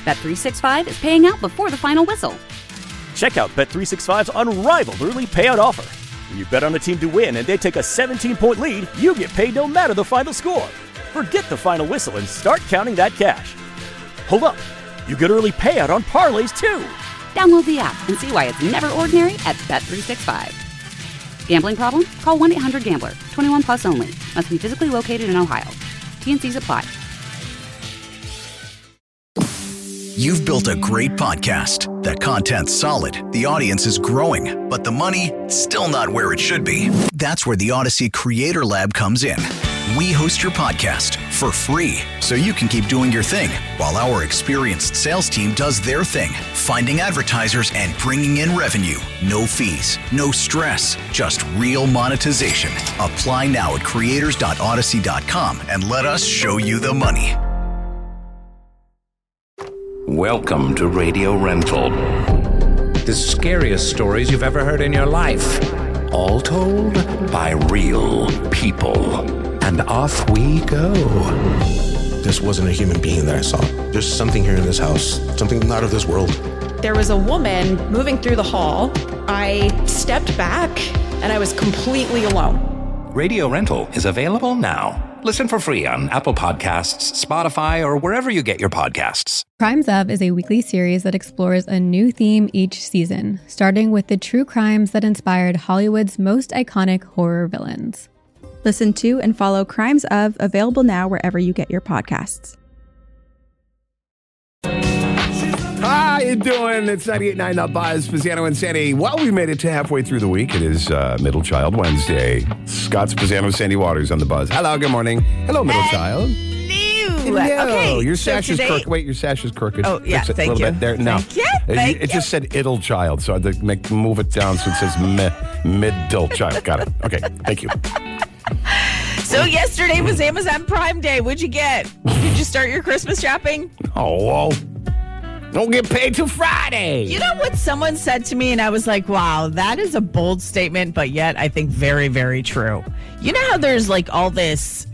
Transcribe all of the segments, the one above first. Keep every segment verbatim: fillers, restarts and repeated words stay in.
Bet three sixty-five is paying out before the final whistle. Check out Bet three sixty-five's unrivaled early payout offer. When you bet on a team to win and they take a seventeen-point lead, you get paid no matter the final score. Forget the final whistle and start counting that cash. Hold up. You get early payout on parlays, too. Download the app and see why it's never ordinary at Bet three sixty-five. Gambling problem? Call one eight hundred gambler. twenty-one plus only. Must be physically located in Ohio. T N Cs apply. You've built a great podcast. The content's solid, the audience is growing, but the money, still not where it should be. That's where the Odyssey Creator Lab comes in. We host your podcast for free, so you can keep doing your thing, while our experienced sales team does their thing, finding advertisers and bringing in revenue. No fees, no stress, just real monetization. Apply now at creators dot odyssey dot com and let us show you the money. Welcome to Radio Rental. The scariest stories you've ever heard in your life. All told by real people. And off we go. This wasn't a human being that I saw. There's something here in this house. Something not of this world. There was a woman moving through the hall. I stepped back and I was completely alone. Radio Rental is available now. Listen for free on Apple Podcasts, Spotify, or wherever you get your podcasts. Crimes Of is a weekly series that explores a new theme each season, starting with the true crimes that inspired Hollywood's most iconic horror villains. Listen to and follow Crimes Of, available now wherever you get your podcasts. How you doing? It's ninety-eight point nine The Buzz, Pisano and Sandy. Well, we made it to halfway through the week. It is uh, Middle Child Wednesday. Scott's Pisano, Sandy Waters on The Buzz. Hello, good morning. Hello, Middle Child. Hello. Hello. Okay. Your sash so is today... crooked. Wait, your sash is crooked. Oh, yeah, Fix it thank a little you. bit there. No. Thank you. It, Thank it you. just said Iddle Child, so I had to make, move it down so it says mi, Middle Child. Got it. Okay, thank you. So yesterday was Amazon Prime Day. What'd you get? Did you start your Christmas shopping? Oh, well, don't get paid till Friday. You know what someone said to me, and I was like, wow, that is a bold statement, but yet I think very, very true. You know how there's like all this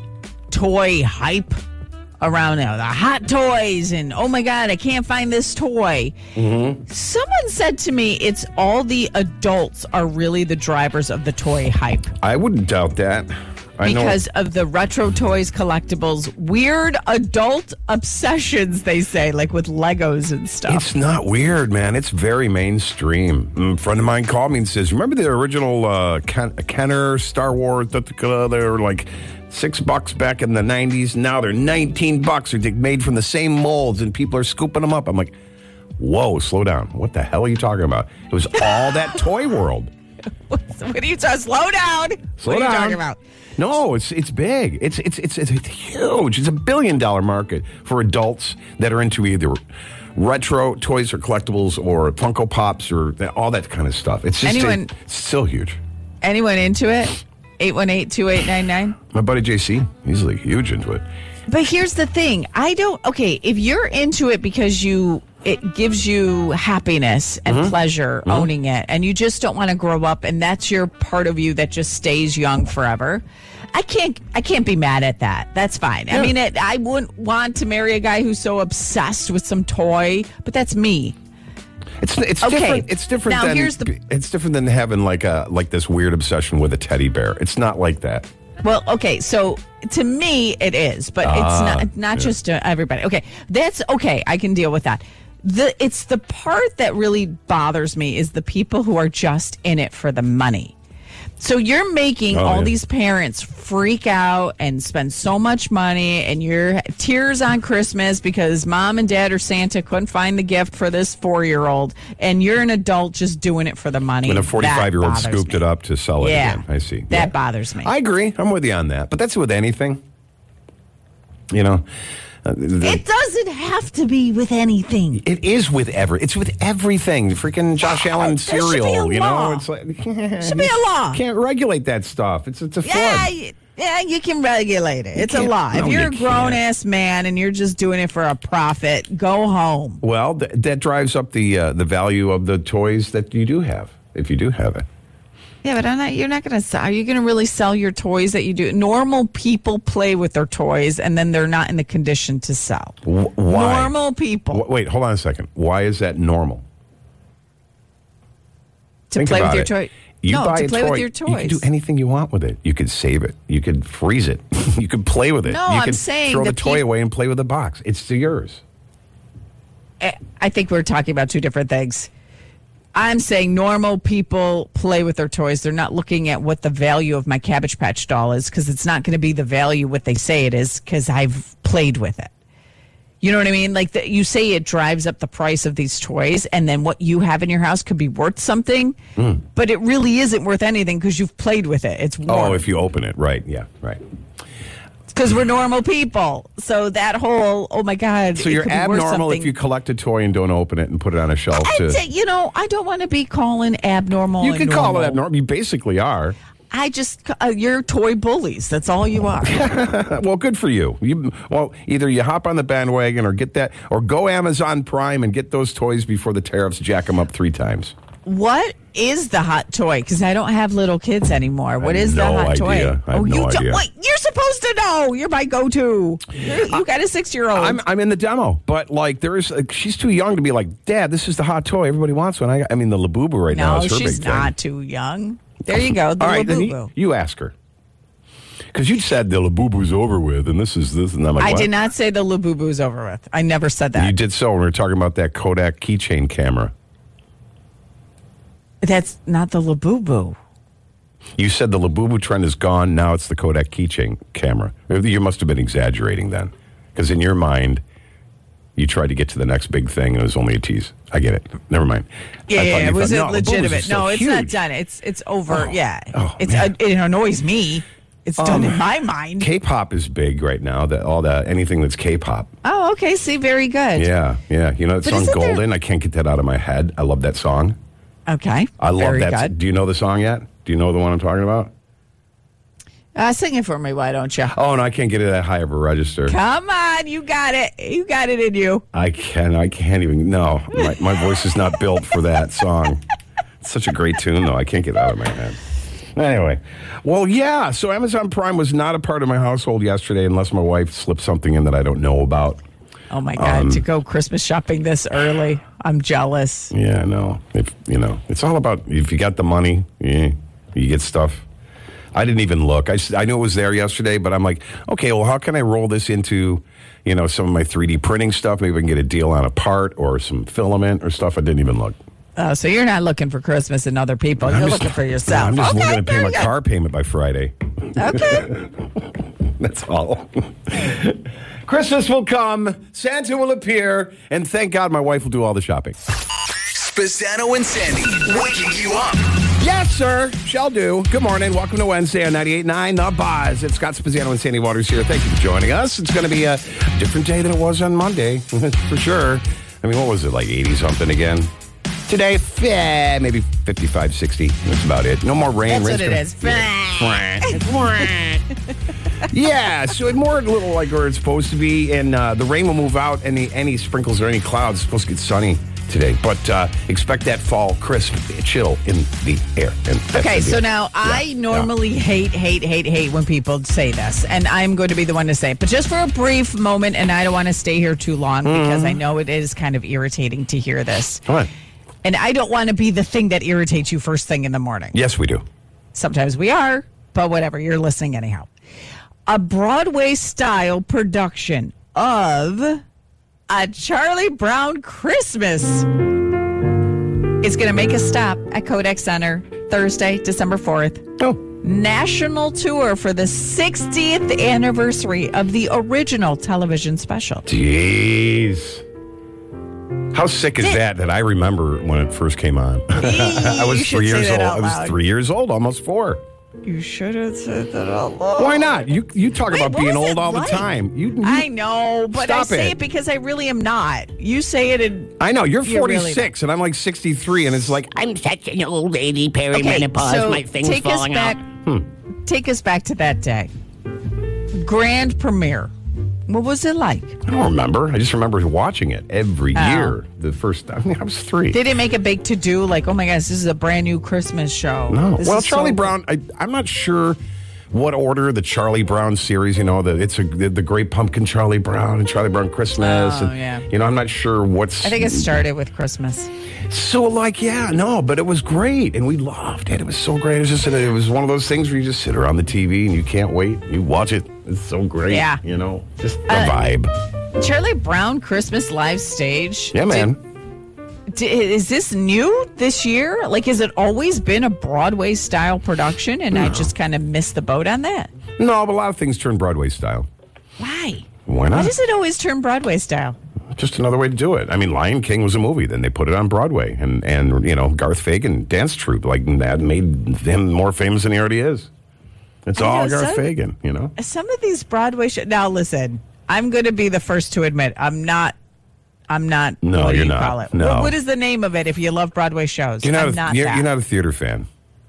toy hype around now, the hot toys, and oh my God, I can't find this toy. Mm-hmm. Someone said to me, it's all the adults are really the drivers of the toy hype. I wouldn't doubt that. I Because know. of the retro toys, collectibles, weird adult obsessions, they say, like with Legos and stuff. It's not weird, man. It's very mainstream. A friend of mine called me and says, remember the original uh, Ken- Kenner Star Wars? They were like six bucks back in the nineties. Now they're nineteen bucks. They're made from the same molds, and people are scooping them up. I'm like, whoa, slow down. What the hell are you talking about? It was all that toy world. What are you talking? Slow down. Slow what are down. you talking about? No, it's it's big. It's it's it's it's huge. It's a billion dollar market for adults that are into either retro toys or collectibles or Funko Pops or that, all that kind of stuff. It's just Anyone, it's still huge. Anyone into it? eight one eight, two eight nine nine My buddy J C, he's like huge into it. But here's the thing. I don't, okay, if you're into it because you, it gives you happiness and mm-hmm. pleasure mm-hmm. owning it, and you just don't want to grow up, and that's your part of you that just stays young forever. I can't, I can't be mad at that. That's fine. Yeah. I mean, it, I wouldn't want to marry a guy who's so obsessed with some toy, but that's me. It's it's okay. different. It's different now, than here's the, it's different than having like a like this weird obsession with a teddy bear. It's not like that. Well, okay, so to me it is, but uh, it's not not yeah. just to everybody. Okay, that's okay. I can deal with that. The it's the part that really bothers me is the people who are just in it for the money. So you're making oh, all yeah. these parents freak out and spend so much money, and you're tears on Christmas because mom and dad or Santa couldn't find the gift for this four-year-old, and you're an adult just doing it for the money. When a forty-five-year-old scooped me. it up to sell it yeah, again. I see. That yeah. bothers me. I agree. I'm with you on that. But that's with anything. You know. Uh, the, it doesn't have to be with anything. It is with every. It's with everything. Freaking Josh Allen cereal. You know, it's like should be a law. Can't regulate that stuff. It's it's a flood. Yeah, yeah, you can regulate it. You it's a law. No, if you're you a grown ass man and you're just doing it for a profit, go home. Well, th- that drives up the uh, the value of the toys that you do have, if you do have it. Yeah, but I'm not, you're not going to sell. Are you going to really sell your toys that you do? Normal people play with their toys and then they're not in the condition to sell. W- why? Normal people. W- wait, hold on a second. Why is that normal? To Think play with about your it. toy. You no, buy to a play toy, with your you toys. can do anything you want with it. You could save it. You could freeze it. You could play with it. No, you I'm could saying throw the the toy peop- away and play with the box. It's to yours. I think we're talking about two different things. I'm saying normal people play with their toys. They're not looking at what the value of my Cabbage Patch doll is because it's not going to be the value what they say it is because I've played with it. You know what I mean? Like the, you say it drives up the price of these toys, and then what you have in your house could be worth something, mm. but it really isn't worth anything because you've played with it. It's warm. Oh, if you open it, right? Yeah, right. Because we're normal people, so that whole oh my god. So you're abnormal if you collect a toy and don't open it and put it on a shelf. I'd to... say, you know, I don't want to be calling abnormal. You can and call normal. it abnormal. You basically are. I just, uh, you're toy bullies. That's all you are. Well, good for you. You. Well, either you hop on the bandwagon or get that, or go Amazon Prime and get those toys before the tariffs jack them up three times. What is the hot toy? Because I don't have little kids anymore. What is no the hot idea. toy? I have oh, no you idea. don't. Wait, you're supposed to know. You're my go-to. You're, you got a six-year-old. I'm, I'm in the demo, but like there is, like, she's too young to be like, Dad, this is the hot toy. Everybody wants one. I, I mean, the Labubu right no, now is her she's big thing. not too young. There you go. The All right, then Labubu. you, you ask her. Because you said the Labubu's over with, and this is this, and I'm like, I what? did not say the Labubu's over with. I never said that. You did so when we were talking about that Kodak keychain camera. That's not the Labubu. You said the Labubu trend is gone. Now it's the Kodak keychain camera. You must have been exaggerating then. Because in your mind, you tried to get to the next big thing, and it was only a tease. I get it. Never mind. Yeah, yeah it was thought, no, legitimate. No, it's huge. not done. It's it's over. Oh, yeah, oh, it's uh, it annoys me. It's um, done in my mind. K-pop is big right now. That all that anything that's K-pop. Oh, okay. See, very good. Yeah, yeah. You know that But song isn't there- Golden? I can't get that out of my head. I love that song. Okay. I love very that. Good. Do you know the song yet? Do you know the one I'm talking about? Uh, sing it for me, why don't you? Oh, no, I can't get it that high of a register. Come on, you got it. You got it in you. I can. I can't even. No, my, my voice is not built for that song. It's such a great tune, though. I can't get it out of my head. Anyway, well, yeah. So Amazon Prime was not a part of my household yesterday, unless my wife slipped something in that I don't know about. Oh my God! Um, to go Christmas shopping this early, I'm jealous. Yeah, no. If you know, it's all about if you got the money, yeah, you get stuff. I didn't even look. I, I knew it was there yesterday, but I'm like, okay, well, how can I roll this into, you know, some of my three D printing stuff? Maybe I can get a deal on a part or some filament or stuff. I didn't even look. Oh, so you're not looking for Christmas and other people. I'm You're just- looking for yourself. I'm just okay, looking to pay my very car payment by Friday. good. Okay. That's all. Christmas will come, Santa will appear, and thank God my wife will do all the shopping. Spazzano and Sandy, waking you up. Yes, sir. Shall do. Good morning. Welcome to Wednesday on ninety-eight point nine The Buzz. It's Scott Spazzano and Sandy Waters here. Thank you for joining us. It's going to be a different day than it was on Monday, for sure. I mean, what was it, like eighty-something again? Today, eh, maybe fifty-five, sixty. That's about it. No more rain. That's Rain's what it gonna- is. Yeah, so it more a little like where it's supposed to be, and uh, the rain will move out. Any any sprinkles or any clouds. It's supposed to get sunny today, but uh, expect that fall crisp chill in the air. And that's Okay, the so deal. now I Yeah, normally hate, hate, hate, hate when people say this, and I'm going to be the one to say it. But just for a brief moment, and I don't want to stay here too long because I know it is kind of irritating to hear this. Come on. And I don't want to be the thing that irritates you first thing in the morning. Yes, we do. Sometimes we are, but whatever. You're listening anyhow. A Broadway-style production of A Charlie Brown Christmas is going to make a stop at Kodak Center Thursday, December fourth. Oh. National tour for the sixtieth anniversary of the original television special. Jeez. How sick is that that I remember when it first came on? I was You should three say years that old. out I was loud. three years old, almost four. You should have said that out loud. Why not? You you talk Wait, about what being was old it all like? the time. You, you I know, but I Stop say it. it because I really am not. You say it in... I know you're You're really forty-six and I'm like sixty-three, and it's like I'm such an old lady, Okay, perimenopause, so my thing's take us falling back. out. Take us back to that day. Grand premiere. What was it like? I don't remember. I just remember watching it every Oh. year. The first, I mean, I was three. Did it make a big to-do? Like, oh my gosh, this is a brand new Christmas show. No. This Well, is Charlie so- Brown, I, I'm not sure what order the Charlie Brown series, you know, the, it's a, the, the Great Pumpkin Charlie Brown and Charlie Brown Christmas. Oh, and, yeah. You know, I'm not sure what's... I think it started with Christmas. So, like, yeah, no, but it was great, and we loved it. It was so great. It was just, it was one of those things where you just sit around the T V and you can't wait. You watch it. It's so great. Yeah. You know, just the Uh, vibe. Charlie Brown Christmas live stage. Yeah, man. Did, did, is this new this year? Like, has it always been a Broadway style production, and I just kind of missed the boat on that? No, but a lot of things turn Broadway style. Why? Why not? Why does it always turn Broadway style? Just another way to do it. I mean, Lion King was a movie. Then they put it on Broadway. And, and you know, Garth Fagan dance troupe. Like, that made him more famous than he already is. It's I all know, Garth some- Fagan, you know? Some of these Broadway shows. Now, listen, I'm going to be the first to admit I'm not. I'm not. No, what do you're you not. Call it? No. What, what is the name of it? If you love Broadway shows, You're not, I'm a, not you're, that. you're not a theater fan.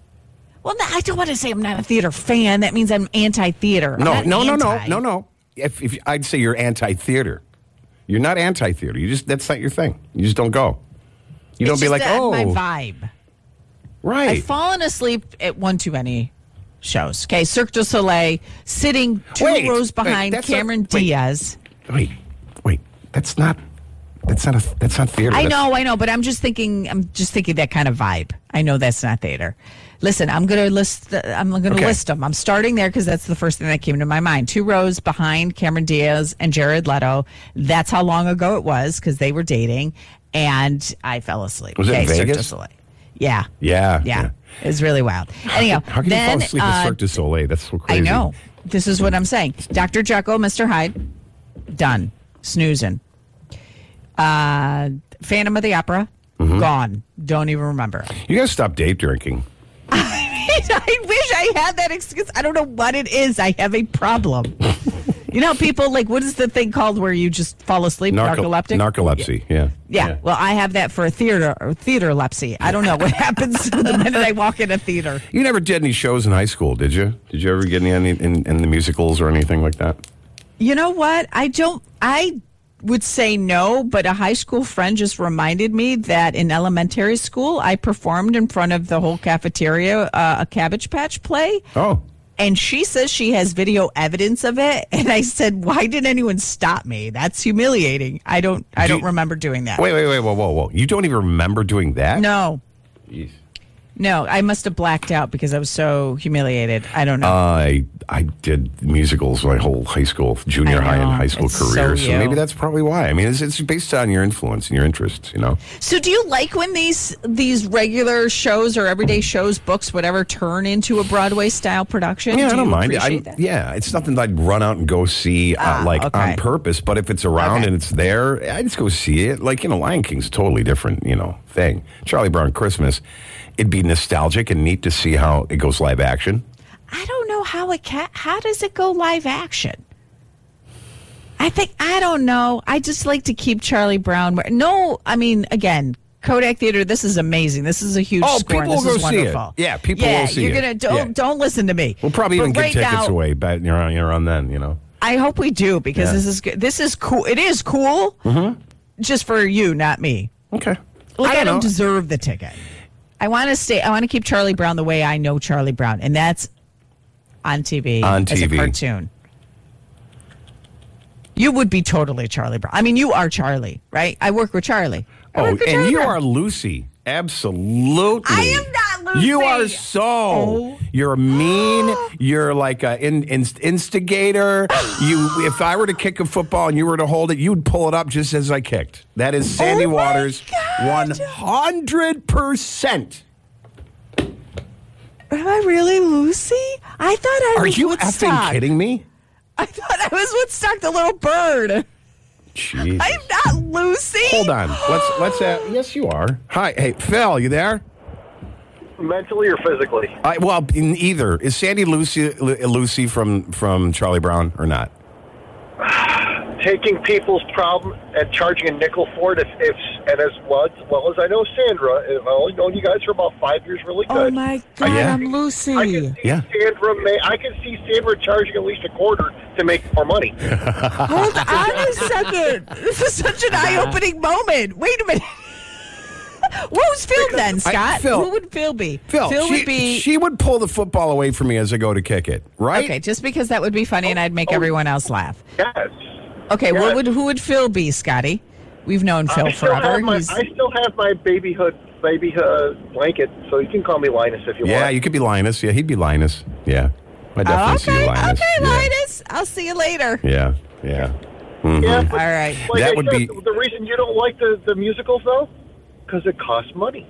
Well, no, I don't want to say I'm not a theater fan. That means I'm anti-theater. I'm No, not no, no, no, anti. no, no. If, if I'd say you're anti-theater. You're not anti-theater. You just that's not your thing. You just don't go. You don't It's be just like, that oh, my vibe. right. I've fallen asleep at one too many shows. Okay, Cirque du Soleil, sitting two Wait, rows wait, behind that's not- Cameron wait. Diaz. Wait, wait. That's not. That's not a. That's not theater. I That's- know, I know, but I'm just thinking. I'm just thinking that kind of vibe. I know that's not theater. Listen, I'm going to list. The, I'm going to Okay. list them. I'm starting there because that's the first thing that came to my mind. Two rows behind Cameron Diaz and Jared Leto. That's how long ago it was because they were dating, and I fell asleep. Was it in Cirque du Vegas? Soleil. Yeah. Yeah, Yeah. yeah. It was really wild. Anyhow, How can then, you fall asleep uh, at Cirque du Soleil? That's so crazy. I know. This is what I'm saying. Doctor Jekyll, Mister Hyde, done. Snoozing. Uh, Phantom of the Opera, Mm-hmm. gone. Don't even remember. You got to stop day drinking. I wish I had that excuse. I don't know what it is. I have a problem. You know, people like, what is the thing called where you just fall asleep? Narco- Narcoleptic? Narcolepsy. Yeah. Yeah. Well, I have that for a theater or theaterlepsy. I don't know what happens the minute I walk in a theater. You never did any shows in high school, did you? Did you ever get any in, in, in the musicals or anything like that? You know what? I don't. I would say no, but a high school friend just reminded me that in elementary school, I performed in front of the whole cafeteria uh, a Cabbage Patch play. Oh. And she says she has video evidence of it. And I said, why didn't anyone stop me? That's humiliating. I don't I Do don't you- remember doing that. Wait, wait, wait, whoa, whoa, whoa. You don't even remember doing that? No. Jeez. No, I must have blacked out because I was so humiliated. I don't know. I I did musicals my whole high school, junior I high, and know. high school It's so career. So, you. maybe that's probably why. I mean, it's, it's based on your influence and your interests, you know? So do you like when these these regular shows or everyday shows, books, whatever, turn into a Broadway style production? Yeah, Do I don't you mind. I, appreciate that? yeah, it's nothing that I'd run out and go see uh, Ah, like okay. on purpose. But if it's around Okay. and it's there, I just go see it. Like, you know, Lion King's a totally different, you know, thing. Charlie Brown Christmas, it'd be nostalgic and neat to see how it goes live action. I don't know how it ca- how does it go live action? I think I don't know. I just like to keep Charlie Brown. where- No, I mean again, Kodak Theater. This is amazing. This is a huge Oh, score. people and will this go is see it. wonderful. Yeah, people yeah, will see you're it. gonna don't Yeah. don't listen to me. We'll probably But even give right tickets now, away, but you're on, you're on then, you know. I hope we do because Yeah. this is good. This is cool. It is cool. Mm-hmm. Just for you, not me. Okay. Like I don't don't, know. deserve the ticket. I want to stay. I want to keep Charlie Brown the way I know Charlie Brown, and that's on T V On as T V. a cartoon. You would be totally Charlie Brown. I mean, you are Charlie, right? I work with Charlie. I Oh, work and with Charlie you Brown. are Lucy. Absolutely. I am not Lucy. You are so. Oh. You're mean. You're like an in, in, instigator. You. If I were to kick a football and you were to hold it, you'd pull it up just as I kicked. That is Sandy Oh my Waters, God. one hundred percent. Am I really Lucy? I thought I Are was you Woodstock. effing kidding me? I thought I was Woodstock, the little bird. Jeez. I'm not Lucy. Hold on. Let's let's. Uh, yes, you are. Hi, hey, Phil. You there? Mentally or physically? I, well, in either. Is Sandy Lucy Lucy from from Charlie Brown or not? taking people's problem and charging a nickel for it. If, if and as well, as well as I know Sandra, I've only known you guys for about five years really good. Oh, my God, Uh, yeah. I'm Lucy. I can see Yeah. Sandra may, I can see Sandra charging at least a quarter to make more money. Hold on a second. This is such an eye-opening moment. Wait a minute. What was Phil then, Scott? I- Phil. Who would Phil be? Phil, she, would be... she would pull the football away from me as I go to kick it, right? Okay, just because that would be funny and I'd make everyone else laugh. Yes. Okay, Yes. what would who would Phil be, Scotty? We've known Phil I still forever. have my, He's- I still have my babyhood babyhood blanket, so you can call me Linus if you Yeah, want. you could be Linus. Yeah, he'd be Linus. Yeah. I definitely Oh, see okay, you, Linus. okay, yeah. Linus. I'll see you later. Yeah, yeah. Mhm. Yeah, All but right. like That I would said, be- the, the reason you don't like the, the musicals, though, because it costs money.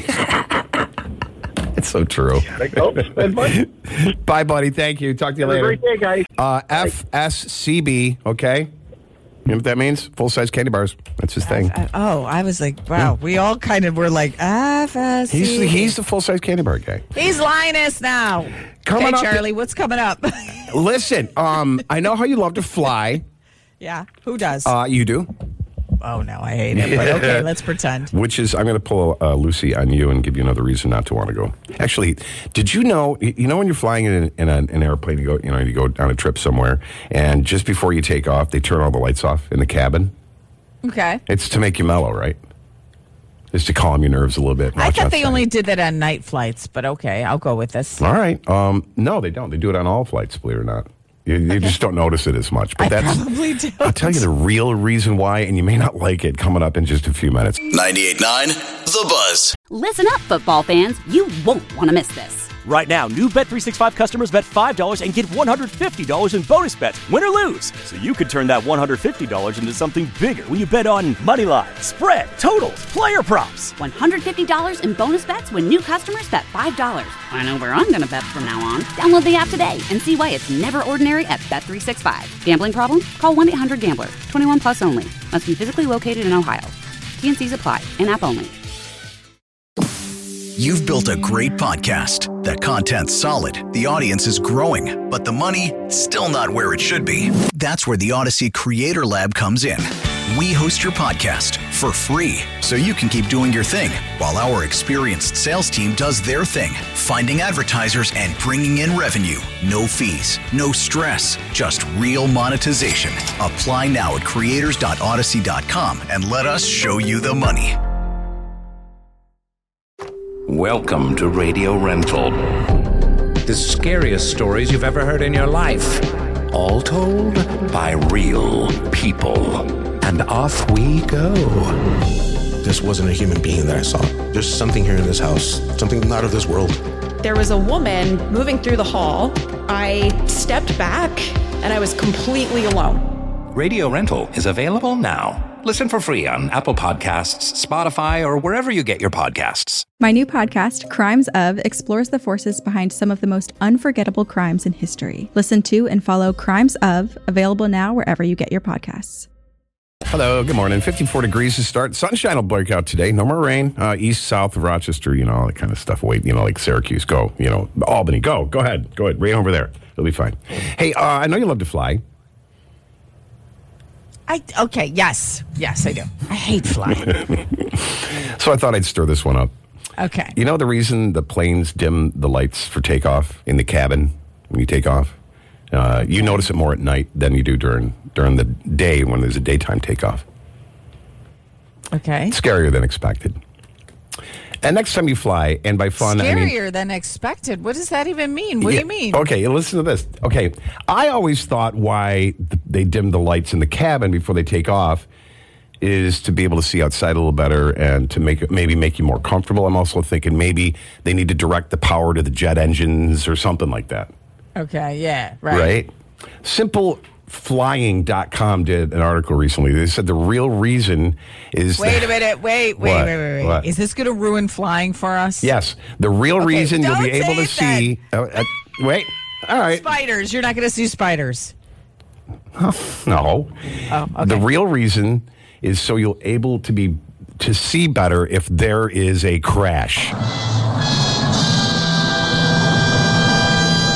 It's so true. Gotta go spend money. Bye, buddy. Thank you. Talk to you Have a later. great day, guys. Uh, F S C B, okay? You know what that means? Full-size candy bars. That's his thing. Uh, oh, I was like, wow. We all kind of were like, ah, He's the, he's the full-size candy bar guy. He's Linus now. Coming okay, up- Charlie, what's coming up? Listen, um, I know how you love to fly. Yeah, who does? Uh, you do. Oh, no, I hate it. But okay, let's pretend. Which is, I'm going to pull uh, Lucy on you and give you another reason not to want to go. Actually, did you know, you know when you're flying in, in an, an airplane, you go, you know, you go on a trip somewhere, and just before you take off, they turn all the lights off in the cabin? Okay. It's to make you mellow, right? Just to calm your nerves a little bit. I Watch thought they outside. only did that on night flights, but okay, I'll go with this. All right. Um, no, they don't. They do it on all flights, believe it or not. You, you just don't notice it as much. But I that's, probably do. I'll tell you the real reason why, and you may not like it, coming up in just a few minutes. ninety-eight point nine The Buzz. Listen up, football fans. You won't want to miss this. Right now, new Bet three sixty-five customers bet five dollars and get one hundred fifty dollars in bonus bets, win or lose. So you could turn that one hundred fifty dollars into something bigger when you bet on money line, spread, totals, player props. one hundred fifty dollars in bonus bets when new customers bet five dollars. I know where I'm going to bet from now on. Download the app today and see why it's never ordinary at Bet three sixty-five. Gambling problem? Call one eight hundred gambler. twenty-one plus only. Must be physically located in Ohio. T N Cs apply. In-app only. You've built a great podcast. The content's solid, the audience is growing, but the money, still not where it should be. That's where the Odyssey Creator Lab comes in. We host your podcast for free, so you can keep doing your thing, while our experienced sales team does their thing, finding advertisers and bringing in revenue. No fees, no stress, just real monetization. Apply now at creators dot odyssey dot com and let us show you the money. Welcome to Radio Rental. The scariest stories you've ever heard in your life. All told by real people. And off we go. This wasn't a human being that I saw. There's something here in this house, something not of this world. There was a woman moving through the hall. I stepped back and I was completely alone. Radio Rental is available now. Listen for free on Apple Podcasts, Spotify, or wherever you get your podcasts. My new podcast, Crimes Of, explores the forces behind some of the most unforgettable crimes in history. Listen to and follow Crimes Of, available now wherever you get your podcasts. Hello, good morning. fifty-four degrees to start. Sunshine will break out today. No more rain. Uh, east, south of Rochester, you know, all that kind of stuff. Wait, you know, like Syracuse. Go, you know, Albany. Go, go ahead. Go ahead. Rain over there. It'll be fine. Hey, uh, I know you love to fly. I okay, yes, yes, I do. I hate flying. So I thought I'd stir this one up. Okay. You know the reason the planes dim the lights for takeoff in the cabin when you take off? Uh, you notice it more at night than you do during during the day when there's a daytime takeoff. Okay. It's scarier than expected. And next time you fly, and by fun, Scarier I mean... than expected. What does that even mean? What Yeah, do you mean? Okay, listen to this. Okay, I always thought why th- they dim the lights in the cabin before they take off is to be able to see outside a little better and to make it, maybe make you more comfortable. I'm also thinking maybe they need to direct the power to the jet engines or something like that. Okay, yeah, right. Right? Simple Flying dot com did an article recently. They said the real reason is... Wait that, a minute. Wait, wait, What? wait, wait, wait. What? Is this going to ruin flying for us? Yes. The real Okay, reason you'll don't be able say to it see... Uh, uh, wait. All right. Spiders. You're not going to see spiders. No. Oh, okay. The real reason is so you'll able to be to see better if there is a crash.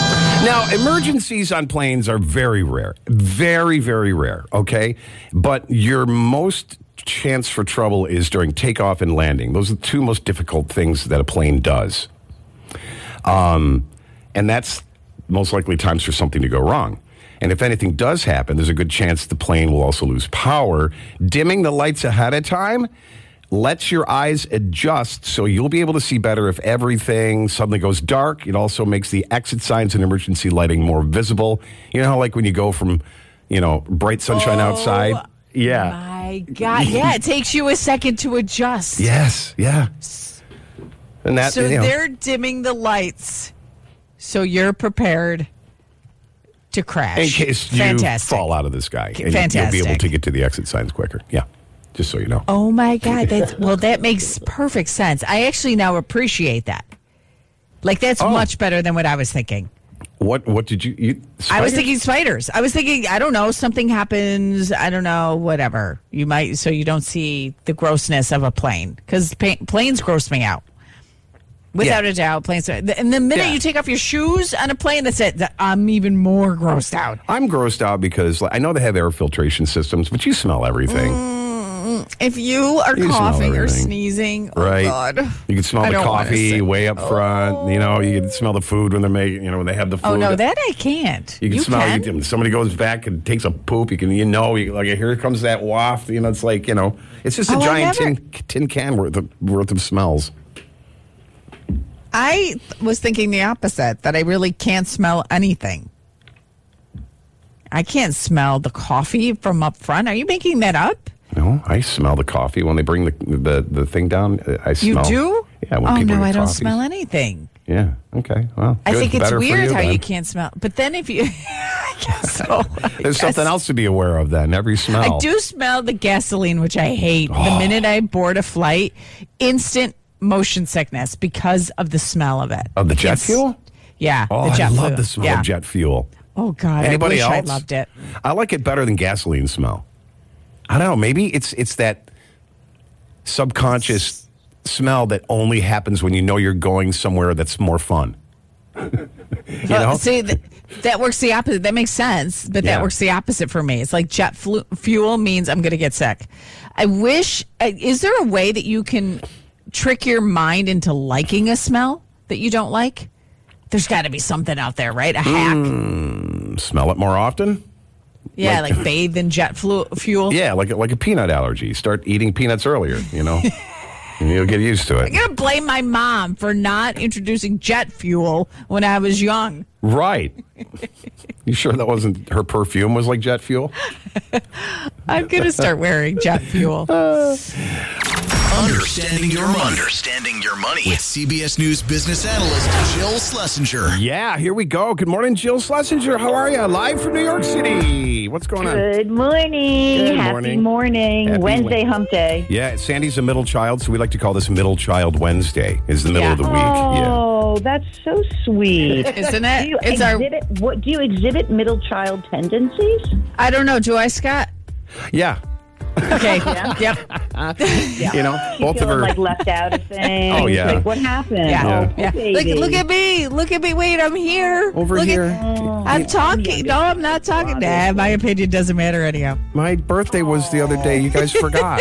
Now, emergencies on planes are very rare. Very, very rare, okay? But your most chance for trouble is during takeoff and landing. Those are the two most difficult things that a plane does. Um, and that's most likely times for something to go wrong. And if anything does happen, there's a good chance the plane will also lose power. Dimming the lights ahead of time lets your eyes adjust so you'll be able to see better if everything suddenly goes dark. It also makes the exit signs and emergency lighting more visible. You know how like when you go from, you know, bright sunshine oh, outside? Yeah. My God. Yeah, it takes you a second to adjust. Yes, yeah. And that, so you know, they're dimming the lights so you're prepared to crash. in case you Fantastic. fall out of the sky. And Fantastic. you'll be able to get to the exit signs quicker. Yeah. Just so you know. Oh, my God. That's, well, that makes perfect sense. I actually now appreciate that. Like, that's Oh. much better than what I was thinking. What What did you... you I was spiders? thinking spiders. I was thinking, I don't know, something happens. I don't know, whatever. You might, so you don't see the grossness of a plane. Because pa- planes gross me out. Without Yeah. a doubt, planes. And the minute Yeah. you take off your shoes on a plane, that's it. I'm even more grossed out. I'm grossed out because like, I know they have air filtration systems, but you smell everything. Mm, if you are You smell coughing or everything. sneezing, Right. oh God. You can smell I the don't wanna coffee say- way up front. You know, you can smell the food when they're making, you know, when they have the food. Oh, no, that I can't. You can smell can? You, somebody goes back and takes a poop. You can, you know, you, like here comes that waft. You know, it's like, you know, it's just a Oh, I giant never- tin, tin can worth of, worth of smells. I was thinking the opposite, that I really can't smell anything. I can't smell the coffee from up front. Are you making that up? No, I smell the coffee when they bring the the, the thing down. I You smell. do? Yeah, when oh, people no, get I don't coffees. smell anything. Yeah, okay. Well, I good. think it's Better for weird how then. you can't smell. But then if you... I guess so. I There's guess. something else to be aware of then. Every smell. I do smell the gasoline, which I hate. Oh. The minute I board a flight, instant motion sickness because of the smell of it. Of the jet It's- fuel? Yeah, Oh, the jet I love fuel. the smell yeah. of jet fuel. Oh, God. Anybody I wish else? I loved it. I like it better than gasoline smell. I don't know. Maybe it's it's that subconscious smell that only happens when you know you're going somewhere that's more fun. you Well, know? see, th- that works the opposite. That makes sense, but Yeah. that works the opposite for me. It's like jet flu- fuel means I'm going to get sick. I wish, uh, is there a way that you can trick your mind into liking a smell that you don't like? There's got to be something out there, right? A hack? Mm, smell it more often? yeah, like- like, bathe in jet flu- fuel. Yeah, like like a peanut allergy. Start eating peanuts earlier, you know? and you'll get used to it. I'm going to blame my mom for not introducing jet fuel when I was young. Right. You sure that wasn't her perfume was like jet fuel? I'm going to start wearing jet fuel. Understanding your money. Understanding your money with C B S News business analyst Jill Schlesinger. Yeah, here we go. Good morning, Jill Schlesinger. How are you? Live from New York City. What's going on? Good morning. Good Happy morning. morning. Happy Wednesday Wed- hump day. Yeah, Sandy's a middle child, so we like to call this Middle Child Wednesday. Is the middle of the week. Yeah. Oh, that's so sweet. Isn't it? Do you It's our- exhibit, what, do you exhibit middle child tendencies? I don't know. Do I, Scott? Yeah. Okay. Yep. Yeah. You know, You both of feeling her. like left out of things? Oh, yeah. Like, what happened? Yeah. Oh, Yeah. baby. Like, look at me. Look at me. Wait, I'm here. Over Look here. At, I'm talking. No, I'm not talking. Nah, my opinion doesn't matter anyhow. My birthday was the other day. You guys forgot.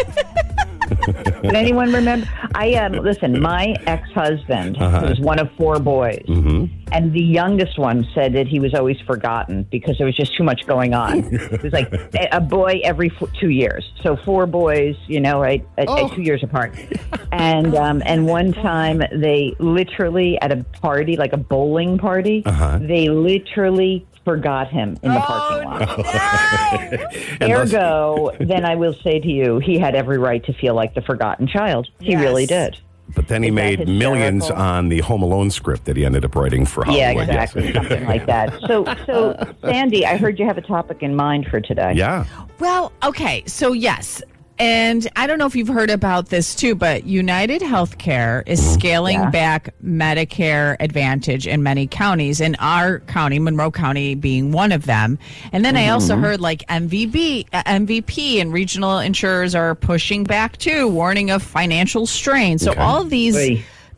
Did anyone remember? I um, listen. My ex-husband Uh-huh. was one of four boys, Mm-hmm. and the youngest one said that he was always forgotten because there was just too much going on. It was like a a boy every f- two years, so four boys, you know, right, at, Oh. at two years apart. And um, and one time they literally at a party, like a bowling party, Uh-huh. they literally forgot him in the parking lot. And thus- Ergo, then I will say to you, he had every right to feel like the forgotten child. He Yes. really did. But then he Is that made millions hysterical? on the Home Alone script that he ended up writing for Yeah, Hollywood. Yes. exactly. Something like that. So, so Sandy, I heard you have a topic in mind for today. Yeah. Well, okay. So, yes. And I don't know if you've heard about this too, but United Healthcare is scaling Yeah. back Medicare Advantage in many counties, and our county, Monroe County, being one of them. And then I also heard like M V B, uh, M V P and regional insurers are pushing back too, warning of financial strain. So Okay. all of these Oy.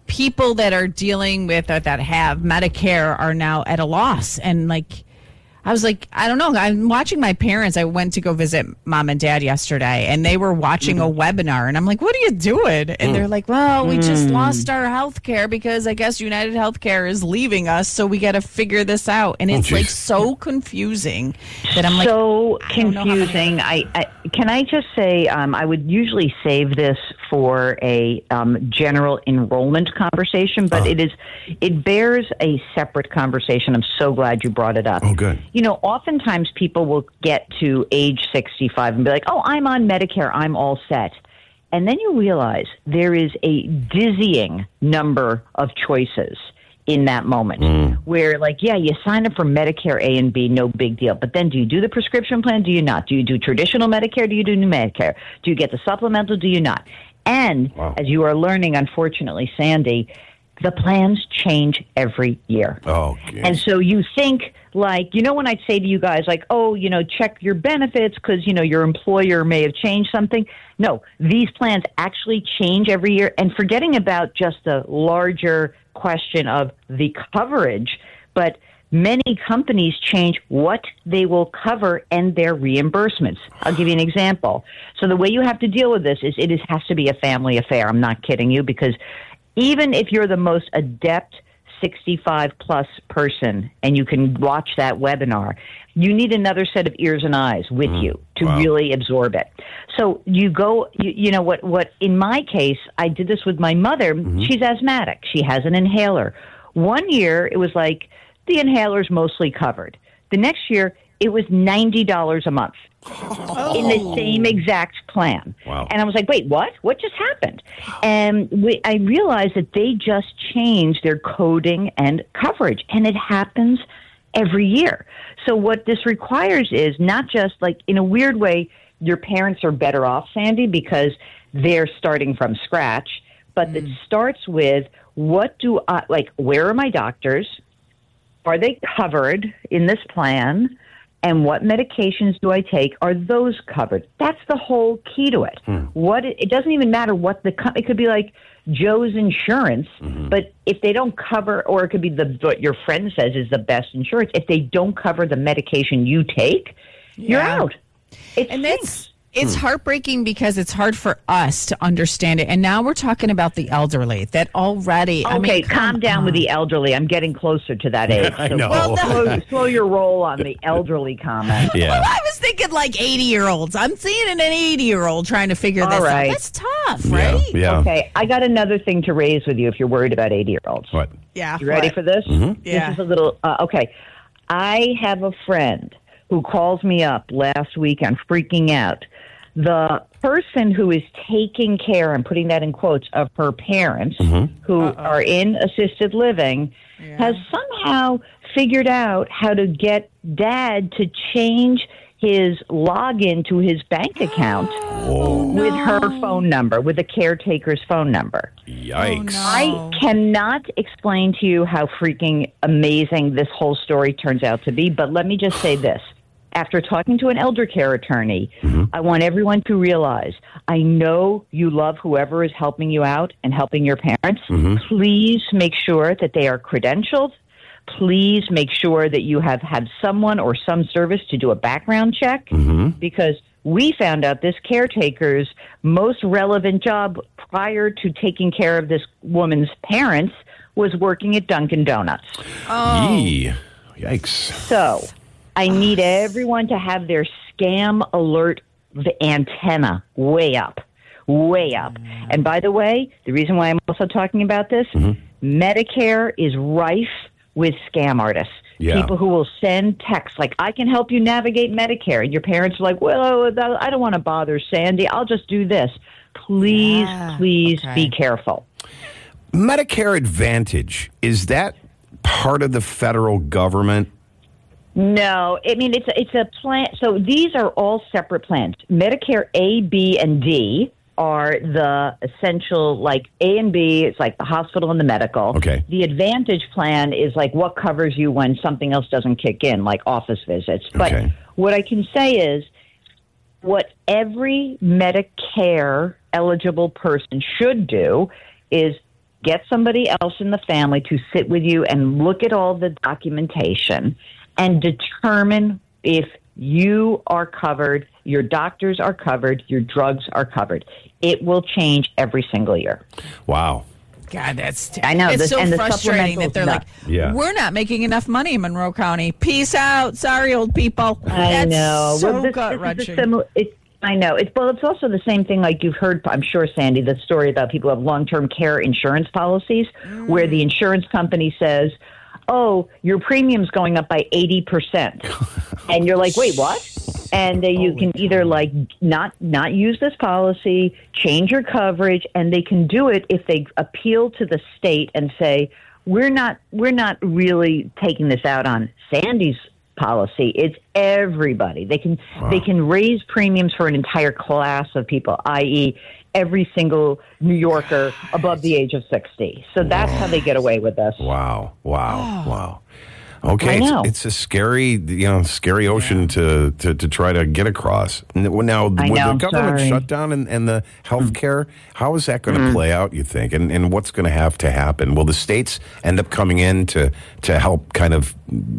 people that are dealing with or that have Medicare are now at a loss. And like, I was like, I don't know. I'm watching my parents. I went to go visit mom and dad yesterday, and they were watching mm-hmm. a webinar. And I'm like, what are you doing? And mm. they're like, well, we mm. just lost our health care because I guess United Healthcare is leaving us. So we got to figure this out. And it's oh, like so confusing that I'm like, so confusing. I, I can I just say um, I would usually save this for a um, general enrollment conversation, but oh. it is it bears a separate conversation. I'm so glad you brought it up. Oh, good. You know, oftentimes people will get to age sixty-five and be like, oh, I'm on Medicare, I'm all set. And then you realize there is a dizzying number of choices in that moment mm. where, like, yeah, you sign up for Medicare A and B, no big deal. But then do you do the prescription plan? Do you not? Do you do traditional Medicare? Do you do new Medicare? Do you get the supplemental? Do you not? And wow. as you are learning, unfortunately, Sandy, the plans change every year. Oh, and so you think, like, you know, when I'd say to you guys, like, oh, you know, check your benefits because, you know, your employer may have changed something. No, these plans actually change every year. And forgetting about just the larger question of the coverage, but many companies change what they will cover and their reimbursements. I'll give you an example. So the way you have to deal with this is it is, has to be a family affair. I'm not kidding you, because even if you're the most adept sixty-five plus person and you can watch that webinar, you need another set of ears and eyes with mm, you to wow. really absorb it. So you go, you, you know what, what, in my case, I did this with my mother. Mm-hmm. She's asthmatic. She has an inhaler. One year it was like the inhaler's mostly covered. The next year it was ninety dollars a month. Oh. In the same exact plan. Wow. And I was like, wait, what? What just happened? And we, I realized that they just changed their coding and coverage, and it happens every year. So what this requires is not just, like, in a weird way, your parents are better off, Sandy, because they're starting from scratch, but mm. it starts with, what do I, like, where are my doctors? Are they covered in this plan? And what medications do I take? Are those covered? That's the whole key to it. Hmm. What it, it doesn't even matter what the co- it could be like Joe's insurance, mm-hmm. but if they don't cover, or it could be the what your friend says is the best insurance. If they don't cover the medication you take, yeah. you're out. It and stinks. It's it's hmm. heartbreaking because it's hard for us to understand it. And now we're talking about the elderly that already. Okay, I mean, calm down on. with the elderly. I'm getting closer to that age. I so know. Well, slow, slow your roll on the elderly comment. Yeah. Well, I was thinking like eighty-year-olds. I'm seeing an eighty-year-old trying to figure All this right. out. That's tough, yeah. right? Yeah. Okay, I got another thing to raise with you if you're worried about eighty-year-olds. What? Yeah. You ready what? for this? Mm-hmm. Yeah. This is a little, uh, okay. I have a friend who calls me up last week. I'm freaking out. The person who is taking care, I'm putting that in quotes, of her parents mm-hmm. who Uh-oh. are in assisted living yeah. has somehow figured out how to get dad to change his login to his bank account oh, with no. her phone number, with the caretaker's phone number. Yikes. Oh, no. I cannot explain to you how freaking amazing this whole story turns out to be, but let me just say this. After talking to an elder care attorney, mm-hmm. I want everyone to realize, I know you love whoever is helping you out and helping your parents. Mm-hmm. Please make sure that they are credentialed. Please make sure that you have had someone or some service to do a background check, mm-hmm. because we found out this caretaker's most relevant job prior to taking care of this woman's parents was working at Dunkin' Donuts. Oh. Yee. Yikes. So I need everyone to have their scam alert the antenna way up, way up. And by the way, the reason why I'm also talking about this, mm-hmm. Medicare is rife with scam artists. Yeah. People who will send texts like, I can help you navigate Medicare. And your parents are like, well, I don't want to bother Sandy. I'll just do this. Please, yeah. please okay. be careful. Medicare Advantage, is that part of the federal government? No, I mean, it's a, it's a plan. So these are all separate plans. Medicare A, B, and D are the essential, like A and B, it's like the hospital and the medical. Okay. The Advantage plan is like what covers you when something else doesn't kick in, like office visits. But Okay. what I can say is what every Medicare eligible person should do is get somebody else in the family to sit with you and look at all the documentation and determine if you are covered, your doctors are covered, your drugs are covered. It will change every single year. Wow. God, that's t- I know. It's this, so and the frustrating that they're supplementals, like, Yeah. we're not making enough money in Monroe County. Peace out. Sorry, old people. I That's know. so well, this, gut this is a wrenching. similar. It's I know. It's well. It's also the same thing. Like you've heard, I'm sure, Sandy, the story about people who have long-term care insurance policies, mm. where the insurance company says, "Oh, your premium's going up by eighty percent," and you're like, "Wait, what?" And uh, you can either like not not use this policy, change your coverage, and they can do it if they appeal to the state and say, "We're not we're not really taking this out on Sandy's policy. It's everybody." They can wow. they can raise premiums for an entire class of people, that is, every single New Yorker above the age of sixty. So that's wow. how they get away with this. Wow! Wow! Oh. Wow! Okay, it's, it's a scary, you know, scary ocean yeah. to, to, to try to get across. Now, with know, the government sorry. shutdown and, and the health care, how is that going to mm. play out, you think? And, and what's going to have to happen? Will the states end up coming in to, to help kind of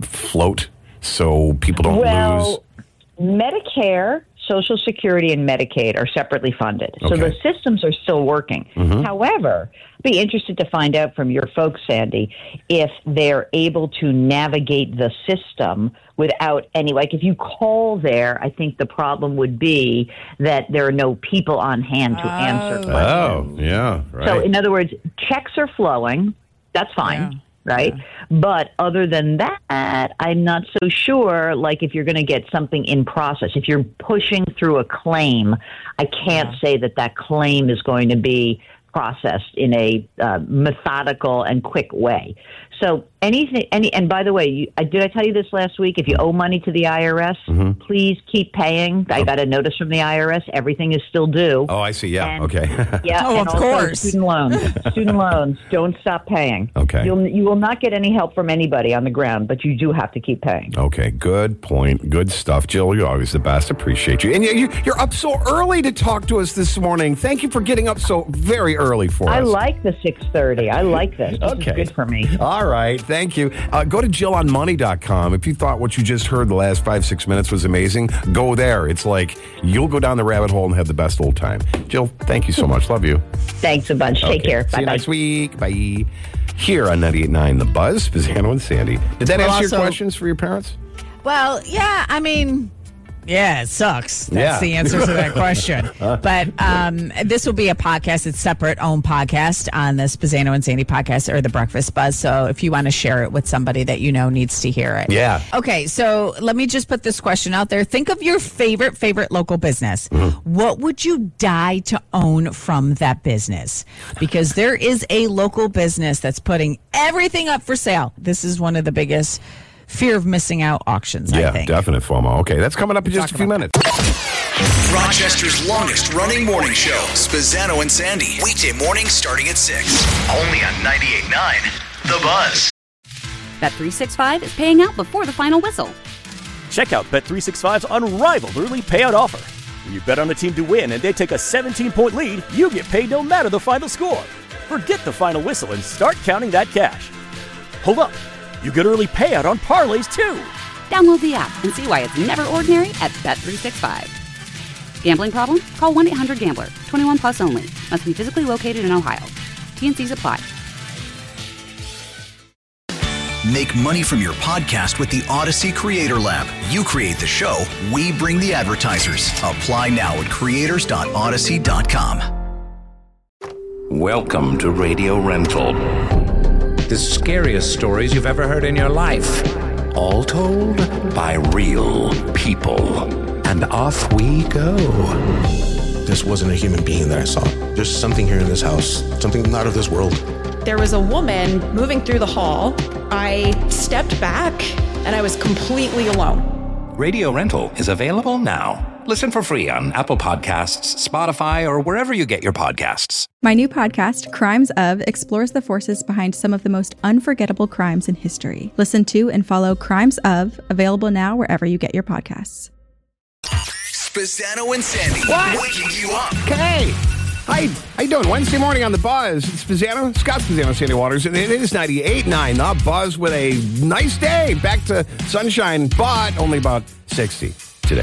float so people don't well, lose? Medicare, Social Security, and Medicaid are separately funded. So okay. the systems are still working. Mm-hmm. However, I'd be interested to find out from your folks, Sandy, if they're able to navigate the system without any, like if you call there, I think the problem would be that there are no people on hand to oh. answer questions. Oh, yeah, right. So in other words, checks are flowing. That's fine. Yeah. Right. Yeah. But other than that, I'm not so sure, like if you're going to get something in process, if you're pushing through a claim, I can't yeah. say that that claim is going to be processed in a uh, methodical and quick way. So anything, any, and by the way, you, uh, did I tell you this last week? If you owe money to the I R S, mm-hmm. please keep paying. I got a notice from the I R S. Everything is still due. Oh, I see. Yeah. And, okay. Yeah. oh, and of also course. Student loans. Student loans. Don't stop paying. Okay. You'll, you will not get any help from anybody on the ground, but you do have to keep paying. Okay. Good point. Good stuff. Jill, you're always the best. Appreciate you. And you, you're up so early to talk to us this morning. Thank you for getting up so very early for I us. I like the six thirty. I like this. This okay. is good for me. All right. Thank you. Uh, go to jill on money dot com. If you thought what you just heard the last five, six minutes was amazing, go there. It's like you'll go down the rabbit hole and have the best old time. Jill, thank you so much. Love you. Thanks a bunch. Okay. Take care. See Bye-bye. you next week. Bye. Here on ninety-eight point nine The Buzz, Pizzano and Sandy. Did that well, answer also, your questions for your parents? Well, yeah, I mean... Yeah, it sucks. That's yeah. the answer to that question. But um, this will be a podcast. It's separate own podcast on the Pizzano and Sandy podcast or the Breakfast Buzz. So if you want to share it with somebody that you know needs to hear it. Yeah. Okay, so let me just put this question out there. Think of your favorite, favorite local business. Mm-hmm. What would you die to own from that business? Because there is a local business that's putting everything up for sale. This is one of the biggest fear of missing out auctions, yeah, I think. Definite FOMO. Okay, that's coming up in just a few minutes. Rochester's longest running morning show, Spizzano and Sandy. Weekday mornings starting at six. Only on ninety-eight point nine The Buzz. Bet three sixty-five is paying out before the final whistle. Check out Bet three sixty-five's unrivaled early payout offer. When you bet on a team to win and they take a seventeen-point lead, you get paid no matter the final score. Forget the final whistle and start counting that cash. Hold up. You get early payout on parlays, too. Download the app and see why it's never ordinary at Bet three sixty-five. Gambling problem? Call one eight hundred gambler. twenty-one plus only. Must be physically located in Ohio. T and C's apply. Make money from your podcast with the Odyssey Creator Lab. You create the show, we bring the advertisers. Apply now at creators dot odyssey dot com. Welcome to Radio Rental. The scariest stories you've ever heard in your life. All told by real people. And off we go. This wasn't a human being that I saw. There's something here in this house, something not of this world. There was a woman moving through the hall. I stepped back and I was completely alone. Radio Rental is available now. Listen for free on Apple Podcasts, Spotify, or wherever you get your podcasts. My new podcast, Crimes Of, explores the forces behind some of the most unforgettable crimes in history. Listen to and follow Crimes Of, available now wherever you get your podcasts. Spizzano and Sandy. What? Waking you up. Okay. Hi, how you doing? Wednesday morning on The Buzz. It's Pizzano, Scott Pizzano, Sandy Waters, and it is ninety-eight point nine The Buzz with a nice day. Back to sunshine, but only about sixty today.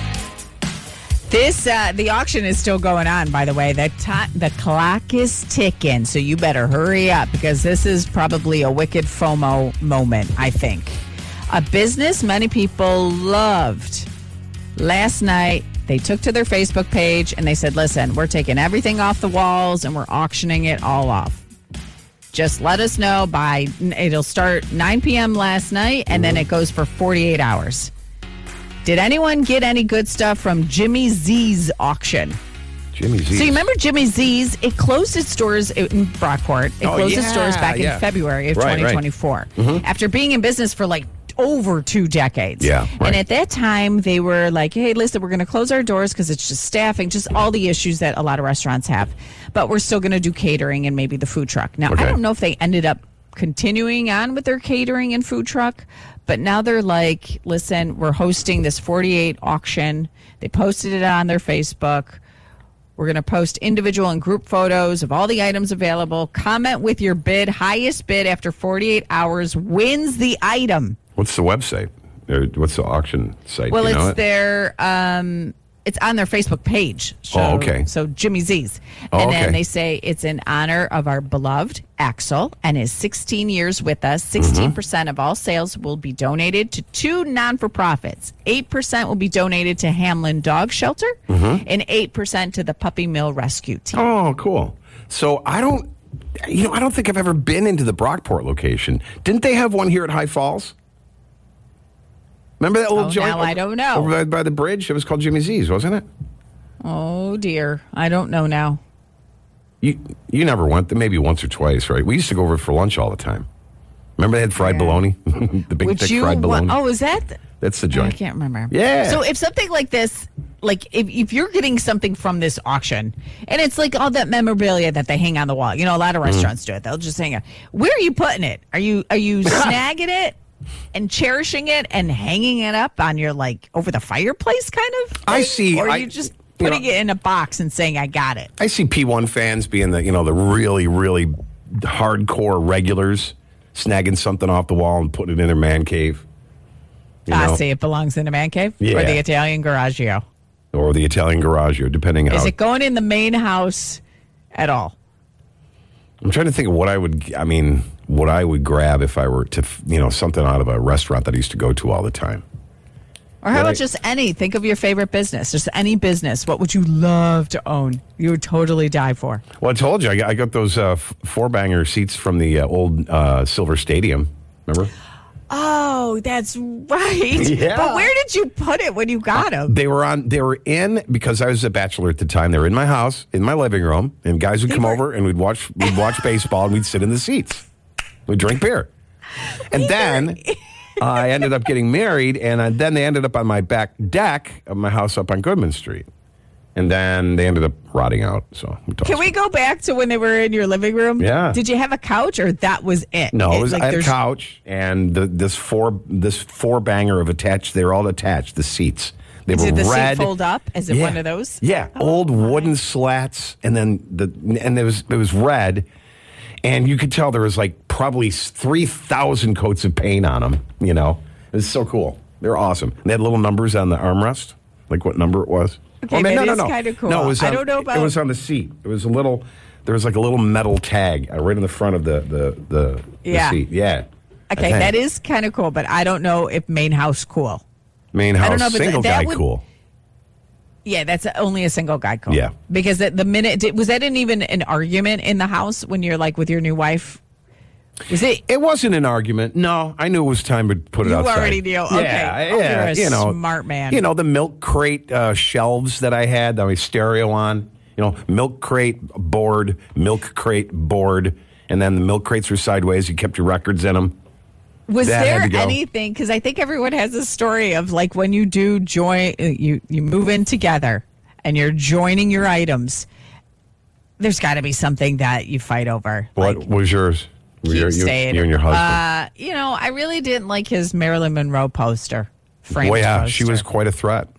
This, uh, the auction is still going on, by the way. The, t- the clock is ticking, so you better hurry up because this is probably a wicked FOMO moment, I think. A business many people loved. Last night, they took to their Facebook page and they said, listen, we're taking everything off the walls and we're auctioning it all off. Just let us know by, it'll start nine p.m. last night and then it goes for forty-eight hours. Did anyone get any good stuff from Jimmy Z's auction? Jimmy Z's. So you remember Jimmy Z's? It closed its doors in Brockport. It Oh, closed yeah, its doors back yeah. in February of Right, right. twenty twenty-four. Mhm. After being in business for like over two decades. Yeah, right. And at that time, they were like, hey, listen, we're going to close our doors because it's just staffing, just all the issues that a lot of restaurants have. But we're still going to do catering and maybe the food truck. Now, Okay. I don't know if they ended up continuing on with their catering and food truck, but now they're like, listen, we're hosting this forty-eight auction. They posted it on their Facebook. We're going to post individual and group photos of all the items available. Comment with your bid. Highest bid after forty-eight hours wins the item. What's the website? Or what's the auction site? Well, Do you know it's it? their, um, it's on their Facebook page. So, Oh, okay. So Jimmy Z's. Oh, and okay. then they say it's in honor of our beloved Axel and his sixteen years with us. sixteen percent of all sales will be donated to two non-for-profits. eight percent will be donated to Hamlin Dog Shelter Mhm. and eight percent to the Puppy Mill Rescue Team. Oh, cool. So I don't, you know, I don't think I've ever been into the Brockport location. Didn't they have one here at High Falls? Remember that little Oh, joint? now I don't know. Over by, by the bridge? It was called Jimmy Z's, wasn't it? Oh, dear. I don't know now. You you never went, maybe once or twice, right? We used to go over for lunch all the time. Remember they had fried bologna? The big, Would thick you fried wa- bologna? Oh, is that? That's the I joint. can't remember. Yeah. So if something like this, like if, if you're getting something from this auction, and it's like all that memorabilia that they hang on the wall, you know, a lot of Mm. restaurants do it. They'll just hang it. Where are you putting it? Are you are you snagging it and cherishing it and hanging it up on your like over the fireplace kind of? I thing? see. Or are I- you just you putting know- it in a box and saying I got it? I see P one fans being the, you know, the really, really hardcore regulars, snagging something off the wall and putting it in their man cave. You I know? see it belongs in the man cave or Yeah. the Italian Garagio. Or the Italian Garagio, depending on Is how. it going in the main house at all? I'm trying to think of what I would, I mean, what I would grab if I were to, you know, something out of a restaurant that I used to go to all the time. Or how Yeah, about like- just any? Think of your favorite business. Just any business. What would you love to own? You would totally die for. Well, I told you, I got, I got those uh, f- four-banger seats from the uh, old uh, Silver Stadium. Remember? Oh, that's right. Yeah. But where did you put it when you got them? They were on. They were in because I was a bachelor at the time. They were in my house, in my living room, and guys would come over and we'd watch. We'd watch baseball and we'd sit in the seats. We'd drink beer, and then I ended up getting married, and uh, then they ended up on my back deck of my house up on Goodman Street, and then they ended up rotting out. So we tossed Can we go back to when they were in your living room? Yeah. Did you have a couch or that was it? No, it was like I had a there's- couch and the, this four this four banger of attached. They were all attached. The seats. They Did were the red. seat fold up? Is it Yeah. one of those? Yeah, old wooden slats, and then the and it was it was red, and you could tell there was like probably three thousand coats of paint on them. You know, it was so cool. They were awesome. And they had little numbers on the armrest, like what number it was. Okay, man, that no, is no, no. kinda cool. No, it was I on, don't know about- It was on the seat. It was a little. There was like a little metal tag uh, right in the front of the the the, Yeah. the seat. Yeah. Okay, I that think. is kind of cool, but I don't know if main house cool. Main I house don't know, but single that guy would- cool. Yeah, that's only a single guy cool. Yeah. Because the, the minute, did, was that an, even an argument in the house when you're like with your new wife? Was it? It wasn't an argument. No, I knew it was time to put it You outside. already knew. Okay. Yeah, Oh, yeah. you're a you know, smart man. You know, the milk crate uh, shelves that I had, that my stereo on. You know, milk crate board, milk crate board, and then the milk crates were sideways. You kept your records in them. Was That had there to go. anything? Because I think everyone has a story of like when you do join, uh, you you move in together and you're joining your items. There's got to be something that you fight over. What like, was yours? Were you, you, keepsake. you and your husband? Uh, you know, I really didn't like his Marilyn Monroe poster. Framed Well, yeah, poster. she was quite a threat.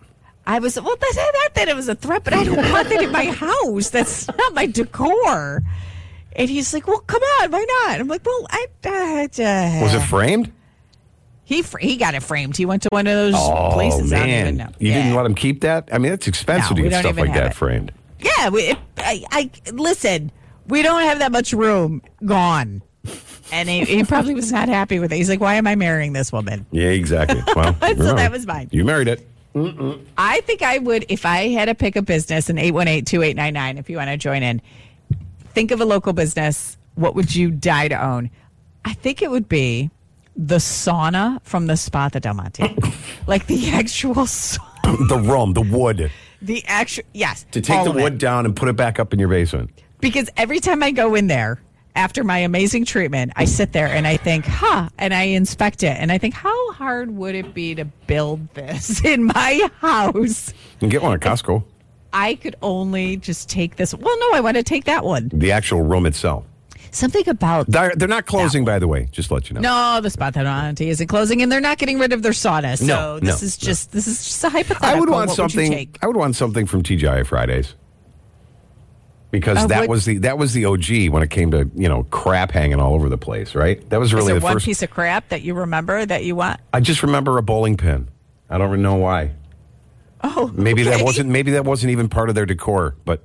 I was, well, that's not that it was a threat, but I don't want that in my house. That's not my decor. And he's like, well, come on, why not? I'm like, well, I... Uh, uh, Was it framed? He fr- he got it framed. He went to one of those oh, places. Man. I don't even know. You yeah. didn't let him keep that? I mean, it's expensive No, to get stuff like that it. framed. Yeah, we, it, I, I listen, we don't have that much room. Gone. And he, he probably was not happy with it. He's like, why am I marrying this woman? Yeah, exactly. Well, so that was mine. You married it. Mm-mm. I think I would, if I had to pick a business, an eight one eight, two eight nine nine, if you want to join in, think of a local business. What would you die to own? I think it would be the sauna from the Spa de Del Monte. Like the actual sauna. The room, the wood. The actual, yes. To take the wood down and put it back up in your basement. Because every time I go in there, after my amazing treatment, I sit there and I think, huh, and I inspect it. And I think, how hard would it be to build this in my house? You can get one at Costco. I could only just take this. Well, no, I want to take that one. The actual room itself. Something about... They're, they're not closing, by the way, just to let you know. No, the Spa de Del Monte isn't closing, and they're not getting rid of their sauna. So no, this no, is just no. this is just a hypothetical. I would want what something. Would you take? I would want something from T G I Fridays. Because Uh, that what- was the that was the O G when it came to, you know, crap hanging all over the place, right? That was Is really there the one first. piece of crap that you remember that you want? I just remember a bowling pin. I don't even know why. Oh, Maybe okay. that wasn't. Maybe that wasn't even part of their decor, but.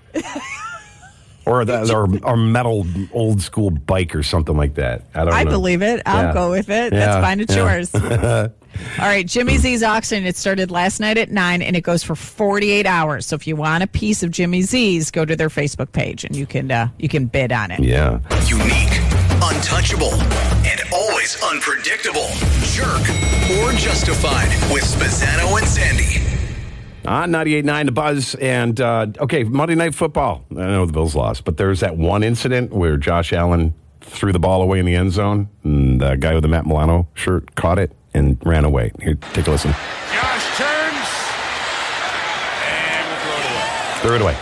Or that, or, or metal old school bike or something like that. I don't I know. believe it. I'll Yeah. go with it. Yeah, That's fine. It's yeah. yours. All right, Jimmy Z's auction. It started last night at nine, and it goes for forty-eight hours. So if you want a piece of Jimmy Z's, go to their Facebook page, and you can uh, you can bid on it. Yeah. Unique, untouchable, and always unpredictable. Jerk or justified with Spazzano and Sandy. On ninety-eight point nine The Buzz. And, uh, okay, Monday Night Football. I know the Bills lost, but there's that one incident where Josh Allen threw the ball away in the end zone, and the guy with the Matt Milano shirt caught it and ran away. Here, take a listen. Josh turns and will throw it away. Threw it away.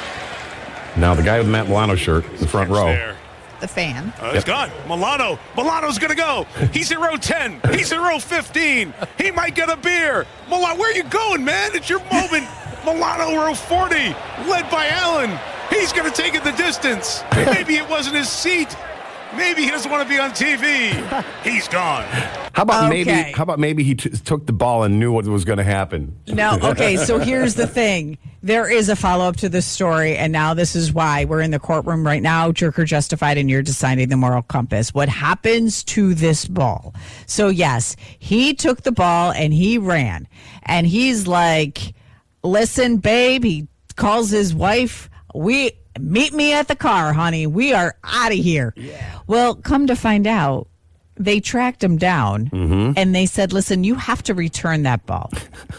Now, the guy with the Matt Milano shirt in the front row. There. The fan. Uh, it's gone. Milano. Milano's going to go. He's in row ten. He's in row fifteen. He might get a beer. Milano, where are you going, man? It's your moment. Milano, row forty, led by Allen. He's going to take it the distance. Maybe it wasn't his seat. Maybe he doesn't want to be on T V. He's gone. How about Okay. maybe? How about maybe he t- took the ball and knew what was going to happen? No, okay, so here's the thing. There is a follow-up to this story, and now this is why we're in the courtroom right now, Jerk or Justified, and you're deciding the moral compass. What happens to this ball? So, yes, he took the ball and he ran, and he's like, listen, babe, he calls his wife, we meet me at the car, honey. We are out of here. Yeah. Well, come to find out, they tracked him down Mm-hmm. and they said, listen, you have to return that ball.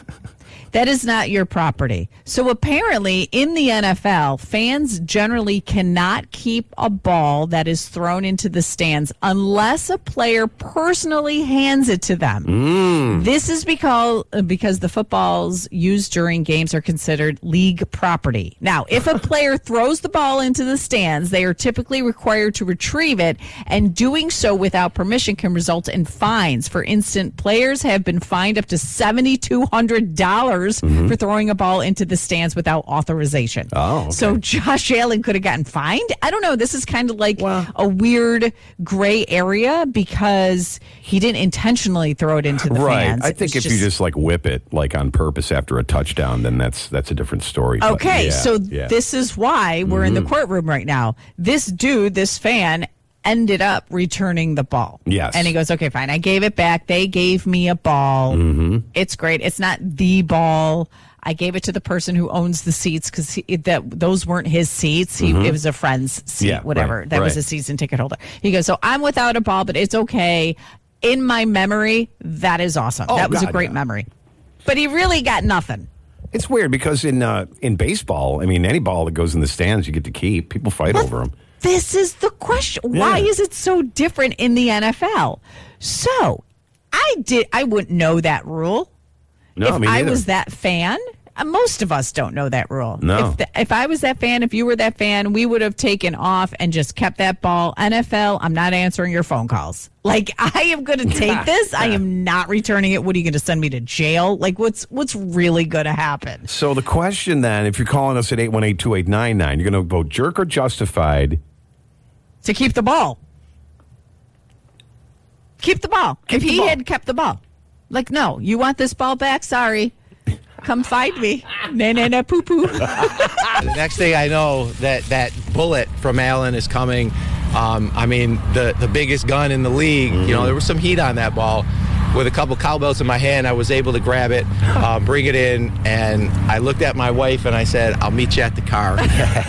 That is not your property. So apparently in the N F L, fans generally cannot keep a ball that is thrown into the stands unless a player personally hands it to them. Mm. This is because, because the footballs used during games are considered league property. Now, if a player throws the ball into the stands, they are typically required to retrieve it, and doing so without permission can result in fines. For instance, players have been fined up to seven thousand two hundred dollars Mm-hmm. for throwing a ball into the stands without authorization. Oh, okay. So Josh Allen could have gotten fined. I don't know. This is kind of like a weird gray area because he didn't intentionally throw it into the Right. fans. I It think was if you just like whip it like on purpose after a touchdown, then that's that's a different story. But Okay, yeah, so yeah. this is why we're in the Mhm. courtroom right now. This dude, this fan, ended up returning the ball. Yes. And he goes, okay, fine. I gave it back. They gave me a ball. Mm-hmm. It's great. It's not the ball. I gave it to the person who owns the seats because that those weren't his seats. He, Mhm. It was a friend's seat, Yeah, whatever. right, that was right. a season ticket holder. He goes, so I'm without a ball, but it's okay. In my memory, that is awesome. Oh, that was God, a great yeah. memory. But he really got nothing. It's weird because in uh, in baseball, I mean, any ball that goes in the stands, you get to keep. People fight over them. This is the question. Why Yeah. is it so different in the N F L? So I did. I wouldn't know that rule. No, if me I neither. was that fan, Uh, most of us don't know that rule. No. If, the, if I was that fan, if you were that fan, we would have taken off and just kept that ball. N F L, I'm not answering your phone calls. Like, I am going to take this. I am not returning it. What are you going to send me to jail? Like, what's what's really going to happen? So the question then, if you're calling us at eight one eight, two eight nine nine, you're going to vote jerk or justified? To keep the ball. Keep the ball. Keep if the he ball. had kept the ball. Like, no, you want this ball back? Sorry. Come find me. Na na na poo poo. The next thing I know, that that bullet from Allen is coming. Um, I mean, the the biggest gun in the league. Mm-hmm. You know, there was some heat on that ball. With a couple cowbells in my hand, I was able to grab it, uh, bring it in, and I looked at my wife and I said, "I'll meet you at the car." So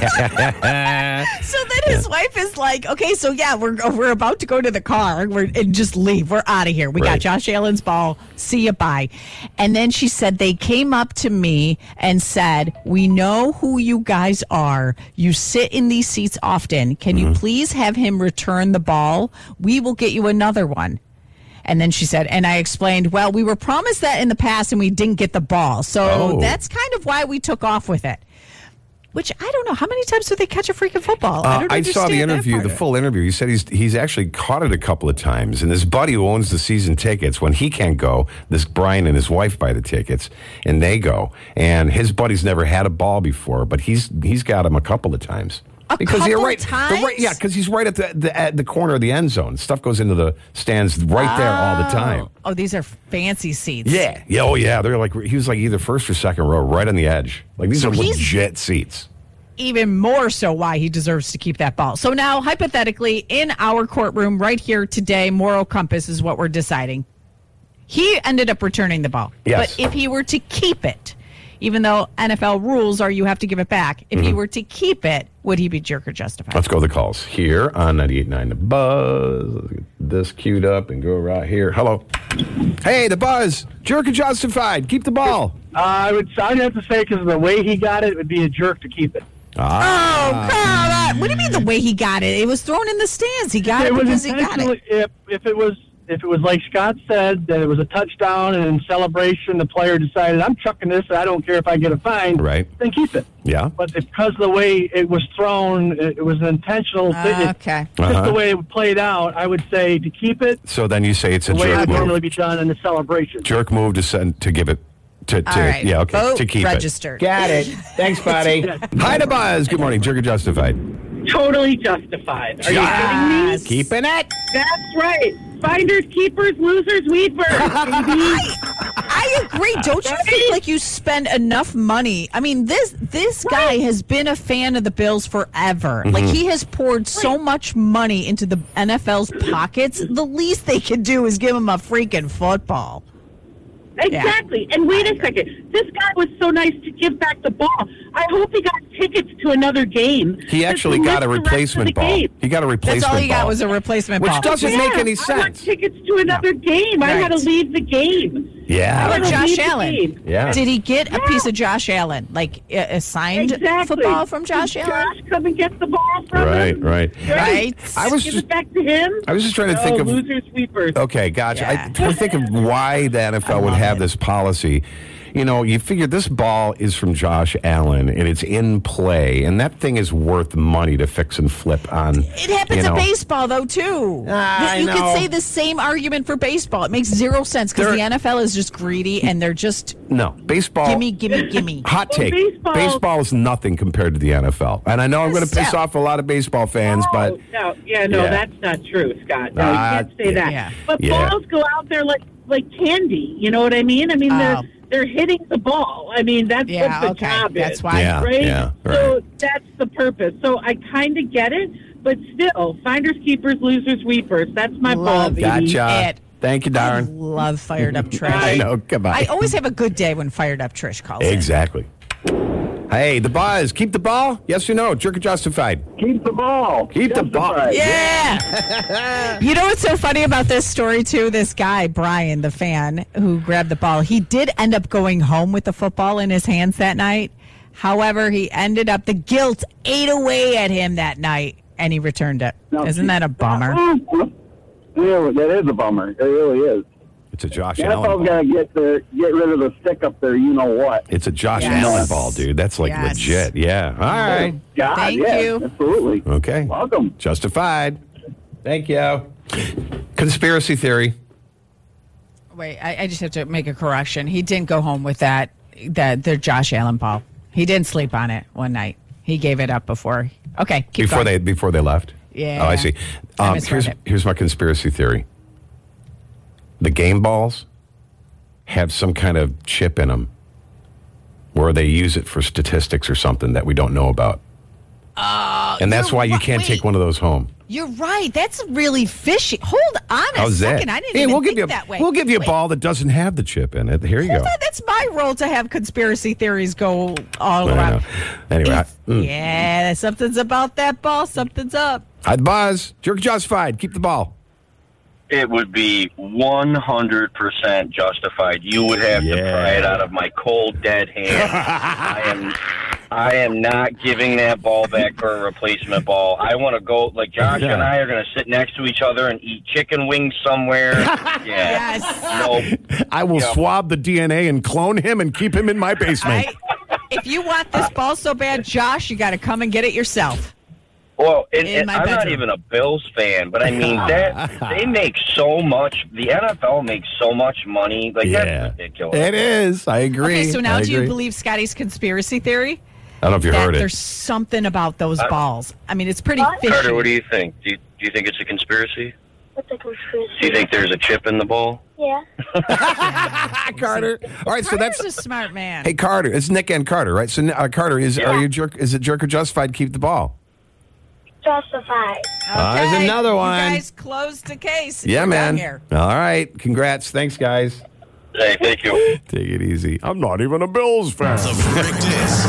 then his yeah. wife is like, "Okay, so yeah, we're we're about to go to the car. We're and just leave. We're out of here. We right. got Josh Allen's ball. See you, bye." And then she said they came up to me and said, "We know who you guys are. You sit in these seats often. Can mm-hmm. you please have him return the ball? We will get you another one." And then she said, and I explained, well, we were promised that in the past and we didn't get the ball. So oh. that's kind of why we took off with it. Which, I don't know. How many times do they catch a freaking football? Uh, I don't I saw the interview, the full interview. He said he's he's actually caught it a couple of times. And his buddy who owns the season tickets, when he can't go, this Brian and his wife buy the tickets, and they go. And his buddy's never had a ball before, but he's he's got him a couple of times. A because couple you're right, times? right, yeah, because he's right at the, the at the corner of the end zone. Stuff goes into the stands right there all the time. Oh, these are fancy seats. Yeah, yeah, oh yeah. They're like he was like either first or second row, right on the edge. Like these so are legit seats. Even more so, why he deserves to keep that ball. So now, hypothetically, in our courtroom right here today, moral compass is what we're deciding. He ended up returning the ball, yes. but if he were to keep it. Even though N F L rules are you have to give it back. If mm-hmm. he were to keep it, would he be jerk or justified? Let's go to the calls here on ninety-eight point nine The Buzz. Let's get this queued up and go right here. Hello. Hey, The Buzz. Jerk or justified? Keep the ball. Uh, I would I'd have to say because of the way he got it, it would be a jerk to keep it. Ah. Oh, come on. What do you mean the way he got it? It was thrown in the stands. He got it, it because he got it. If, if it was... If it was like Scott said, that it was a touchdown and in celebration the player decided, I'm chucking this, I don't care if I get a fine, right. then keep it. Yeah. But because of the way it was thrown, it, it was an intentional uh, thing. Okay. Just uh-huh. the way it played out, I would say to keep it. So then you say it's a the jerk way it would move. normally be done in the celebration. Jerk move to send to give it to, to right. yeah, okay. Vote to keep registered. it. Got it. Thanks, buddy. Hi, The Buzz. Good morning. Jerk or justified? Totally justified. Are yes. you kidding me? Keeping it. That's right. Finders, keepers, losers, weepers. I, I agree. Don't you think like you spend enough money? I mean, this this right. guy has been a fan of the Bills forever. Mm-hmm. Like he has poured right. so much money into the N F L's pockets. The least they can do is give him a freaking football. Exactly. Yeah. And wait a second. This guy was so nice to give back the ball. I hope he got tickets to another game. He actually got a replacement ball. Game. He got a replacement ball. That's all he ball. got was a replacement Which ball. Which doesn't yeah, make any sense. I want tickets to another no. game. Right. I had to leave the game. Yeah. How about Josh Allen? Yeah. Did he get yeah. a piece of Josh Allen? Like a, a signed exactly. football from Josh Did Allen? Josh come and get the ball from right, him? Right, right. Right. I was Give just, it back to him. I was just trying to oh, think of losers, sweepers. Okay, gotcha. Yeah. I trying to think of why the N F L would have it. this policy. You know, you figure this ball is from Josh Allen, and it's in play, and that thing is worth money to fix and flip on. It happens you know. in baseball, though, too. Uh, you I could know. say the same argument for baseball. It makes zero sense because the N F L is just greedy, and they're just... No, baseball... Gimme, gimme, gimme. Hot Well, take. baseball- baseball is nothing compared to the N F L. And I know I'm going to piss Yeah. off a lot of baseball fans, Oh, but... no, yeah, no, Yeah. that's not true, Scott. No, Uh, you can't say that. yeah. But Yeah. balls go out there like like candy. You know what I mean? I mean, Oh. they're they're hitting the ball. I mean, that's Yeah, what the okay. job That's is. why. Yeah, right? yeah, So right. that's the purpose. So I kind of get it, but still, finders, keepers, losers, weepers. That's my ball, Love baby. Gotcha. It. Thank you, I Darren. love Fired Up Trish. I know. Goodbye. I always have a good day when Fired Up Trish calls in. Exactly. Hey, The Buzz. Keep the ball? Yes or no? Jerk or justified? Keep the ball. Keep the ball. Justified. Yeah. You know what's so funny about this story, too? This guy, Brian, the fan who grabbed the ball, he did end up going home with the football in his hands that night. However, he ended up, the guilt ate away at him that night, and he returned it. Now, Isn't that a bummer? Yeah, that is a bummer. It really is. It's a Josh The Allen N F L's ball. got to get the get rid of the stick up there. You know what? It's a Josh Yes. Allen ball, dude. That's like Yes. legit. Yeah. All right. God, Thank yeah, you. Absolutely. Okay. Welcome. Justified. Thank you. Conspiracy theory. Wait, I, I just have to make a correction. He didn't go home with that that the Josh Allen ball. He didn't sleep on it one night. He gave it up before. Okay, keep Before going. they before they left? Yeah. Oh, I see. I Um, misread here's, it. here's my conspiracy theory. The game balls have some kind of chip in them where they use it for statistics or something that we don't know about. Uh, And that's you're why you right. can't Wait, take one of those home. You're right. That's really fishy. Hold on a How's second. that? I didn't Hey, even we'll think give you a, that way. We'll give you a Wait, ball that doesn't have the chip in it. Here you hold go. on, that's my role to have conspiracy theories go all I around. know. Anyway, I, mm. Yeah, something's about that ball. Something's up. I'd buzz. Jerk justified. Keep the ball. It would be one hundred percent justified. You would have to pry it out of my cold, dead hand. I am I am not giving that ball back for a replacement ball. I want to go, like Josh Yeah. and I are going to sit next to each other and eat chicken wings somewhere. Yeah. Yes. Nope. I will Yeah. swab the D N A and clone him and keep him in my basement. I, if you want this ball so bad, Josh, you got to come and get it yourself. Well, and, In and my I'm not bedroom. even a Bills fan, but I mean that they make so much. The N F L makes so much money. Like Yeah. that's ridiculous. It is. I agree. Okay, so now I do you agree. believe Scotty's conspiracy theory? I don't know if you that heard it. there's something about those I- balls. I mean, it's pretty fishy. Carter, what do you think? Do you, do you think it's a conspiracy? What's a conspiracy? Do you think there's a chip in the ball? Yeah. Carter. All right, so that's Carter's a smart man. hey Carter. It's Nick and Carter, right? So uh, Carter, is Yeah. are you jerk? Is it jerk or justified? Keep the ball. Justified. Ah, there's Okay, another one. You guys closed the case. Yeah, We're man. done Here. All right, congrats. Thanks, guys. Hey, thank you. Take it easy. I'm not even a Bills fan. The verdict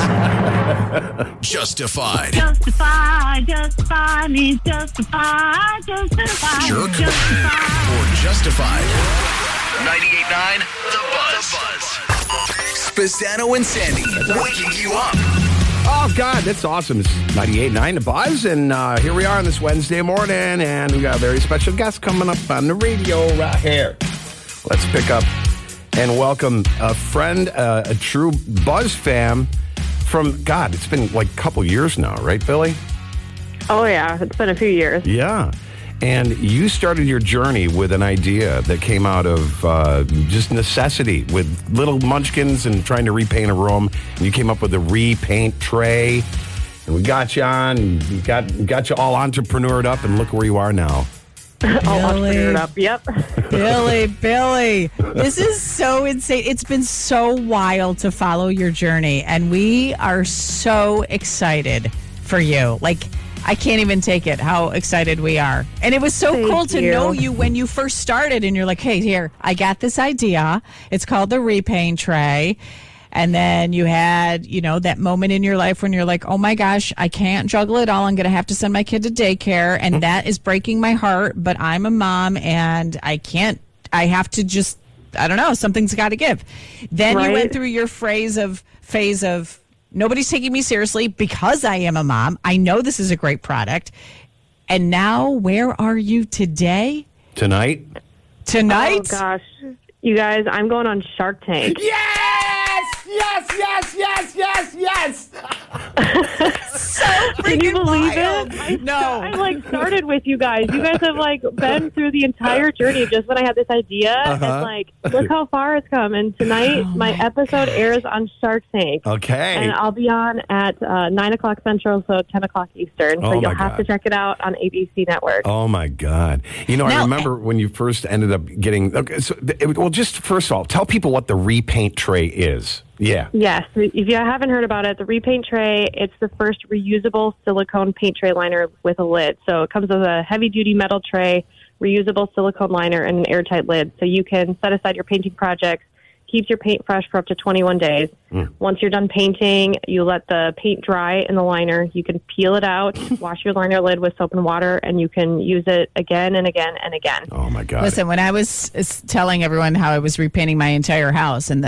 is justified. Justify, justify me, justify, justify, Jerk justify. or justified. ninety-eight point nine The Buzz. Spazano and Sandy waking you up. Oh, God, that's awesome. It's ninety-eight point nine The Buzz, and uh, here we are on this Wednesday morning, and we got a very special guest coming up on the radio right here. Let's pick up and welcome a friend, uh, a true Buzz fam from, God, it's been like a couple years now, right, Billy? Oh, yeah. It's been a few years. Yeah. And you started your journey with an idea that came out of uh, just necessity with little munchkins and trying to repaint a room. And you came up with a repaint tray. And we got you on, and we got, got you all entrepreneured up, and look where you are now. All entrepreneured up. Yep. Billy, Billy, this is so insane. It's been so wild to follow your journey, and we are so excited for you. Like, I can't even take it how excited we are. And it was so Thank cool to you. know you when you first started, and you're like, hey, here, I got this idea. It's called the repaint tray. And then you had, you know, that moment in your life when you're like, oh my gosh, I can't juggle it all. I'm going to have to send my kid to daycare. And that is breaking my heart. But I'm a mom and I can't, I have to just, I don't know, something's got to give. Then you Right. went through your phase of, phase of, nobody's taking me seriously because I am a mom. I know this is a great product. And now, where are you today? Tonight? Tonight? Oh, gosh. You guys, I'm going on Shark Tank. Yes! Yes, yes, yes, yes, yes! So Can you believe wild. it? I, No. I like started with you guys. You guys have like been through the entire journey just when I had this idea. Uh-huh. And like, look how far it's come. And tonight, Oh, my, my episode airs on Shark Tank. Okay. And I'll be on at uh, nine o'clock Central, so ten o'clock Eastern. Oh, So you'll my have God. to check it out on A B C Network. Oh my God! You know, I Now- remember when you first ended up getting. Okay, so it, well, just first of all, tell people what the repaint tray is. Yeah. Yes. If you haven't heard about it, the repaint tray, it's the first reusable silicone paint tray liner with a lid. So it comes with a heavy-duty metal tray, reusable silicone liner, and an airtight lid. So you can set aside your painting projects, keeps your paint fresh for up to twenty-one days. Mm. Once you're done painting, you let the paint dry in the liner. You can peel it out, wash your liner lid with soap and water, and you can use it again and again and again. Oh my God! Listen, when I was s- telling everyone how I was repainting my entire house and the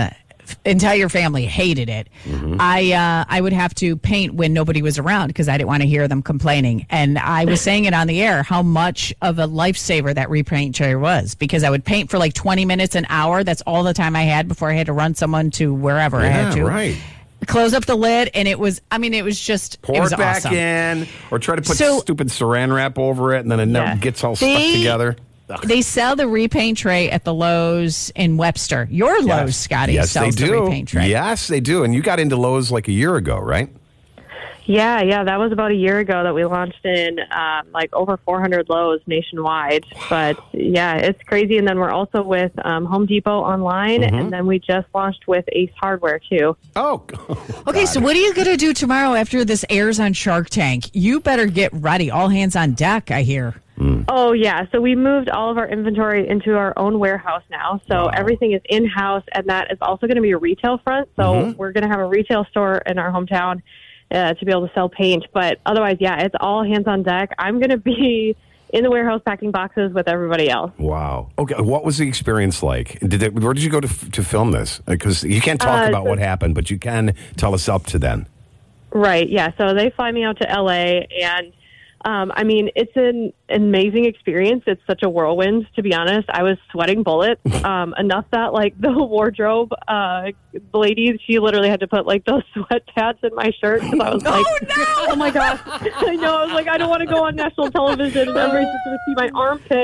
entire family hated it. Mm-hmm. I uh, I would have to paint when nobody was around because I didn't want to hear them complaining. And I was saying it on the air how much of a lifesaver that repaint tray was because I would paint for like twenty minutes, an hour. That's all the time I had before I had to run someone to wherever I had Yeah, to. right. Close up the lid, and it was, I mean, it was just, Pour it was it back awesome. in, or try to put So- stupid saran wrap over it, and then it never Yeah. gets all They- stuck together. Ugh. They sell the repaint tray at the Lowe's in Webster. Your Lowe's, Scotty, Yes, sells they the do. repaint tray. Yes, they do. And you got into Lowe's like a year ago, right? Yeah, yeah, that was about a year ago that we launched in um, like over four hundred Lowe's nationwide. But yeah, it's crazy. And then we're also with um, Home Depot online, Mhm. and then we just launched with Ace Hardware too. Oh, Okay, so what are you going to do tomorrow after this airs on Shark Tank? You better get ready. All hands on deck, I hear. Oh yeah, so we moved all of our inventory into our own warehouse now. So everything is in house, and that is also going to be a retail front. So Mhm. we're going to have a retail store in our hometown. Uh, to be able to sell paint. But otherwise, yeah, it's all hands on deck. I'm going to be in the warehouse packing boxes with everybody else. Wow. Okay, what was the experience like? Did it, where did you go to to film this? Because you can't talk Uh, about so- what happened, but you can tell us up to then. Right, yeah. So they fly me out to L A, and um, I mean, it's an amazing experience. It's such a whirlwind, to be honest. I was sweating bullets um, enough that, like, the wardrobe uh, lady, she literally had to put, like, those sweat pads in my shirt because I was like, oh, no! Oh, my gosh. I know. I was like, I don't want to go on national television and everybody's just going to see my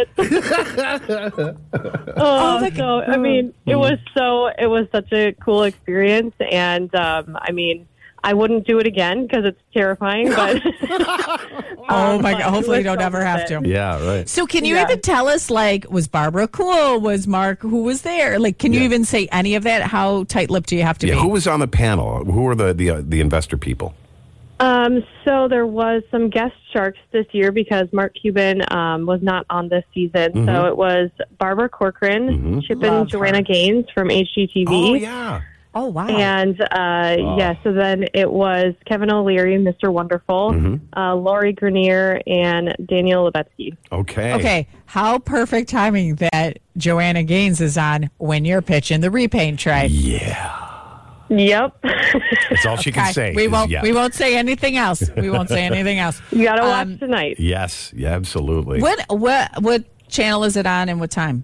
armpits. oh, my so, I mean, it was so, it was such a cool experience. And, um, I mean, I wouldn't do it again because it's terrifying, but Oh, my but God. Hopefully it you don't was ever have to. Yeah, right. So can you Yeah. even tell us, like, was Barbara cool? Was Mark, who was there? Like, can you even say any of that? How tight-lipped do you have to Yeah, be? who was on the panel? Who were the the, uh, the investor people? Um, so there was some guest sharks this year because Mark Cuban um, was not on this season. Mhm. So it was Barbara Corcoran, Mhm. Chip Love and Joanna Gaines from H G T V. Oh, yeah. Oh, wow. And, uh, Wow. yeah, so then it was Kevin O'Leary, Mister Wonderful, Mhm. uh, Lori Grenier, and Daniel Levetsky. Okay. Okay, how perfect timing that Joanna Gaines is on when you're pitching the repaint tray. Yeah. Yep. That's all she can Okay, say. We is won't. yeah. We won't say anything else. We won't say anything else. You got to watch Um, tonight. Yes. Yeah, absolutely. What what what channel is it on and what time?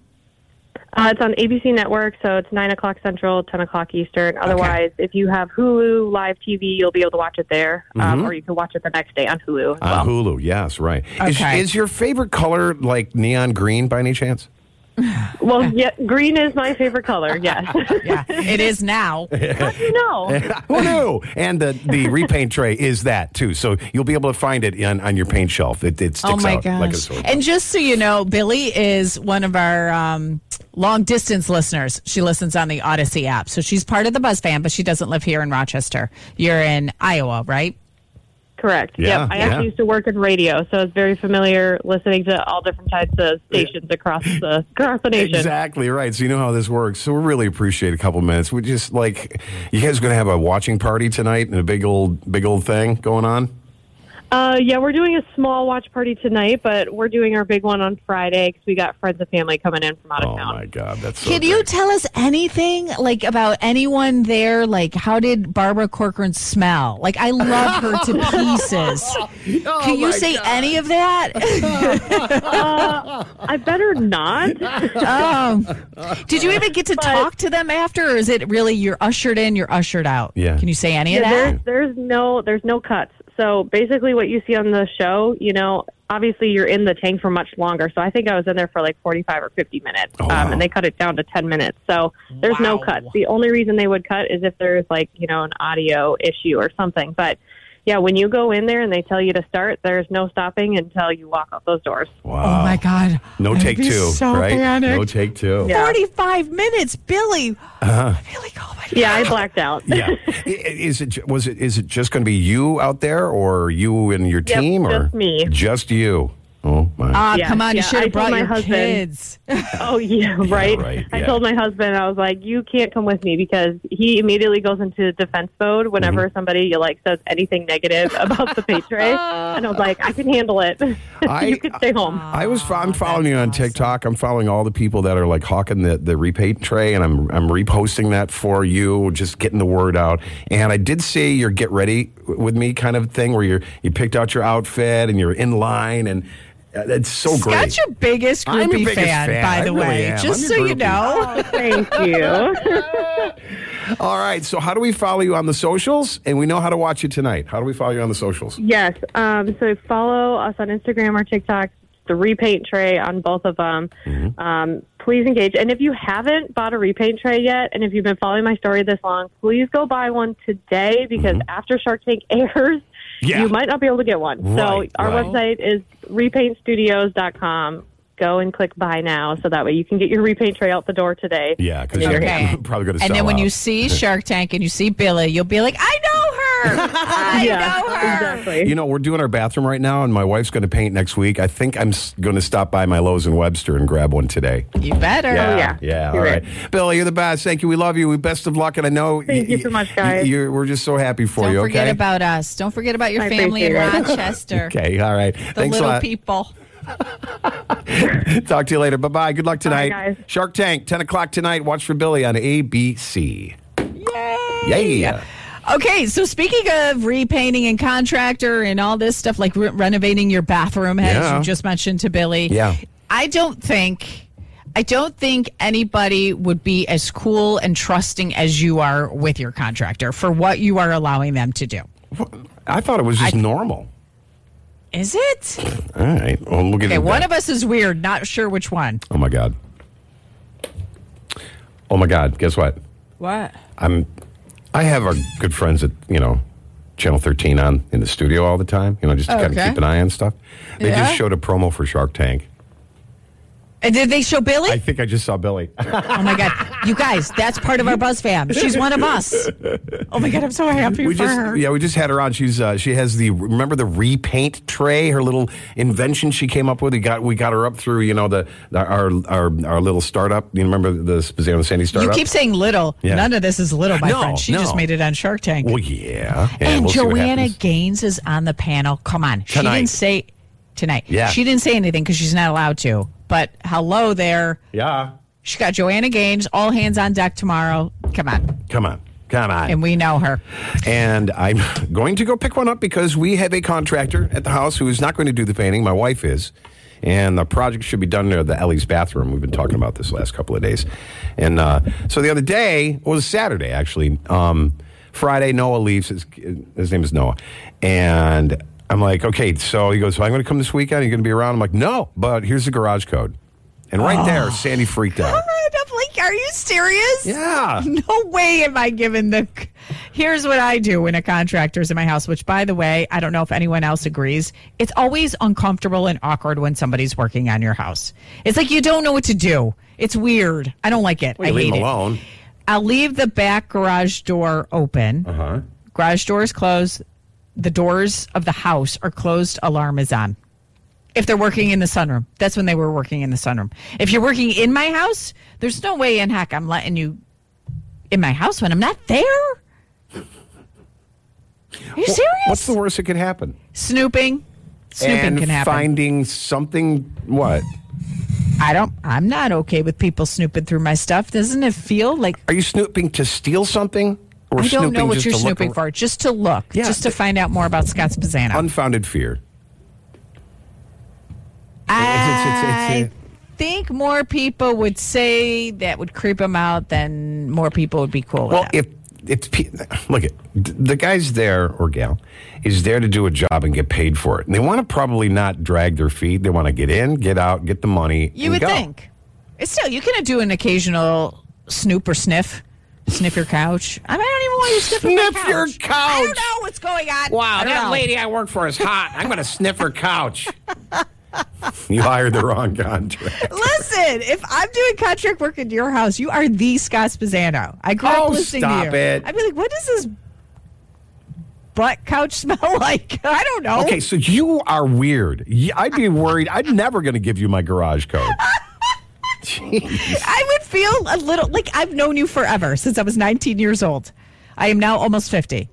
Uh, it's on A B C Network, so it's nine o'clock Central, ten o'clock Eastern. Otherwise, if you have Hulu Live T V, you'll be able to watch it there, um, Mhm. or you can watch it the next day on Hulu as On well. Hulu, yes, right. Okay. Is, is your favorite color like neon green by any chance? Well, yeah, green is my favorite color, yes. Yeah, it is now. How do you know? Who knew? And the, the repaint tray is that, too. So you'll be able to find it on, on your paint shelf. It, it sticks Oh my out gosh! like a sore thumb. And just so you know, Billy is one of our um, long distance listeners. She listens on the Odyssey app, so she's part of the Buzz fan, but she doesn't live here in Rochester. You're in Iowa, right? Correct. Yeah, yep. I yeah. actually used to work in radio, so it's very familiar listening to all different types of stations across the across the nation. Exactly right. So you know how this works. So we really appreciate a couple minutes. We just like you guys going to have a watching party tonight and a big old big old thing going on. Uh, yeah, we're doing a small watch party tonight, but we're doing our big one on Friday because we got friends and family coming in from out of Oh town. my God, that's so Can you tell us anything like about anyone there? Like, how did Barbara Corcoran smell? Like, I love her to pieces. Can you my say God. any of that? uh, I better not. um, did you even get to talk to them after, or is it really you're ushered in, you're ushered out? Yeah. Can you say any Yeah, of that? there's, there's no there's no cuts. So basically, what you see on the show, you know, obviously you're in the tank for much longer. So I think I was in there for like forty-five or fifty minutes, Oh, wow. um, and they cut it down to ten minutes. So there's no Wow. cuts. The only reason they would cut is if there's like you know an audio issue or something. But yeah, when you go in there and they tell you to start, there's no stopping until you walk out those doors. Wow. Oh my God! No I'd take be two, so right? panicked. No take two. Yeah. Forty-five minutes, Billy. Uh-huh. Yeah, I blacked out. Yeah. I- Is it was it is it just going to be you out there, or you and your Yep, team, or just me. Just you. Oh my. Ah, Yeah, come on, you yeah, should I have brought told my your husband- kids. Oh, yeah, right. right, I yeah. told my husband, I was like, you can't come with me because he immediately goes into defense mode whenever Mm-hmm. somebody like says anything negative about the paint tray. And I was like, I can handle it. I- you can stay home. I was. I'm following you on TikTok. I'm following all the people that are like hawking the, the repaint tray, and I'm I'm reposting that for you, just getting the word out. And I did see your get ready with me kind of thing, where you you picked out your outfit and you're in line, and uh, it's so great. Scott's your biggest I'm your groupie biggest fan, fan. by I the really way. am. Just I'm so your you groupie. know. Oh, thank you. All right. So how do we follow you on the socials? And we know how to watch you tonight. How do we follow you on the socials? Yes. Um, so follow us on Instagram or TikTok, the repaint tray on both of them. Mm-hmm. Um, please engage. And if you haven't bought a repaint tray yet, and if you've been following my story this long, please go buy one today because after Shark Tank airs, Yeah. you might not be able to get one. Right, so our right. website is repaint studios dot com. Go and click buy now so that way you can get your repaint tray out the door today. Yeah, because And you're you're Okay. probably going to sell And then when out. you see Shark Tank and you see Billy, you'll be like, I know her. I Yeah, know her. exactly. You know, we're doing our bathroom right now, and my wife's going to paint next week. I think I'm going to stop by my Lowe's in Webster and grab one today. You better. Yeah, Oh, yeah. yeah. All You're right, Billy, you're the best. Thank you. We love you. We best of luck, and I know. Thank you so much, guys. You're, we're just so happy for Don't you. forget okay. about us. Don't forget about your I family in appreciate it. Rochester. Okay. All right. The Thanks a little lot. people. Talk to you later. Bye bye. Good luck tonight. guys. Shark Tank, ten o'clock tonight. Watch for Billy on A B C. Yay! Yeah. Okay, so speaking of repainting and contractor and all this stuff, like re- renovating your bathroom, as Yeah. you just mentioned to Billy, Yeah. I don't think, I don't think anybody would be as cool and trusting as you are with your contractor for what you are allowing them to do. I thought it was just normal. Is it? All right. Well, we'll get Okay, into one that. of us is weird, not sure which one. Oh my god. Oh my god. Guess what? What? I'm. I have our good friends at you know, Channel thirteen on in the studio all the time. You know, just to kind of Okay. keep an eye on stuff. They Yeah. just showed a promo for Shark Tank. And did they show Billy? I think I just saw Billy. Oh my God. You guys, that's part of our Buzz fam. She's one of us. Oh my God, I'm so happy we for just her. yeah, we just had her on. She's uh, she has the remember the repaint tray, her little invention she came up with. We got we got her up through you know the, the our our our little startup. You remember the Spaziano Sandy You startup? keep saying little. Yeah. None of this is little, my No, friend. She no. just made it on Shark Tank. Well, yeah, yeah and we'll see what Joanna happens. Gaines is on the panel. Come on. She Tonight. didn't say tonight. Yeah. She didn't say anything because she's not allowed to. But hello there. Yeah. She got Joanna Gaines, all hands on deck tomorrow. Come on. Come on. Come on. And we know her. And I'm going to go pick one up because we have a contractor at the house who is not going to do the painting. My wife is. And the project should be done near the Ellie's bathroom. We've been talking about this last couple of days. And uh, so the other day, well, it was Saturday, actually. Um, Friday, Noah leaves. His, his name is Noah. And I'm like, okay, so he goes, so I'm going to come this weekend. Are you going to be around? I'm like, no, but here's the garage code. And right Oh. there, Sandy freaked out. I'm like, are you serious? Yeah. No way am I giving the. Here's what I do when a contractor's in my house, which, by the way, I don't know if anyone else agrees. It's always uncomfortable and awkward when somebody's working on your house. It's like you don't know what to do. It's weird. I don't like it. Well, I you leave hate him it. alone. I'll leave the back garage door open. Uh-huh. Garage door is closed. The doors of the house are closed. Alarm is on. If they're working in the sunroom, that's when they were working in the sunroom. If you're working in my house, there's no way in heck I'm letting you in my house when I'm not there. Are you Well, serious? What's the worst that could happen? Snooping. Snooping and can happen. finding something, what? I don't, I'm not okay with people snooping through my stuff. Doesn't it feel like. Are you snooping to steal something? Or I don't snooping know what just you're to look snooping ar- for. Just to look. Yeah. Just to find out more about Scott Spazzano. Unfounded fear. I It's- it's- it's- think more people would say that would creep them out than more people would be cool with Well, that. if it's pe- look at the guy's there or gal is there to do a job and get paid for it. And they want to probably not drag their feet. They want to get in, get out, get the money. You and would go. think. It's still, you can do an occasional snoop or sniff. Sniff your couch. I, mean, I don't even want you to sniff, my Sniff your I couch. don't know what's going on. Wow, I don't that know. lady I work for is hot. I'm going to sniff her couch. You hired the wrong contract. Listen, if I'm doing contract work in your house, you are the Scott Spazzano. I grew Oh, up listening stop to you. it. I'd be like, what is this butt couch smell like? I don't know. Okay, so you are weird. Y- I'd be worried. I'm never going to give you my garage code. Jeez. I would feel a little like I've known you forever since I was nineteen years old. I am now almost fifty.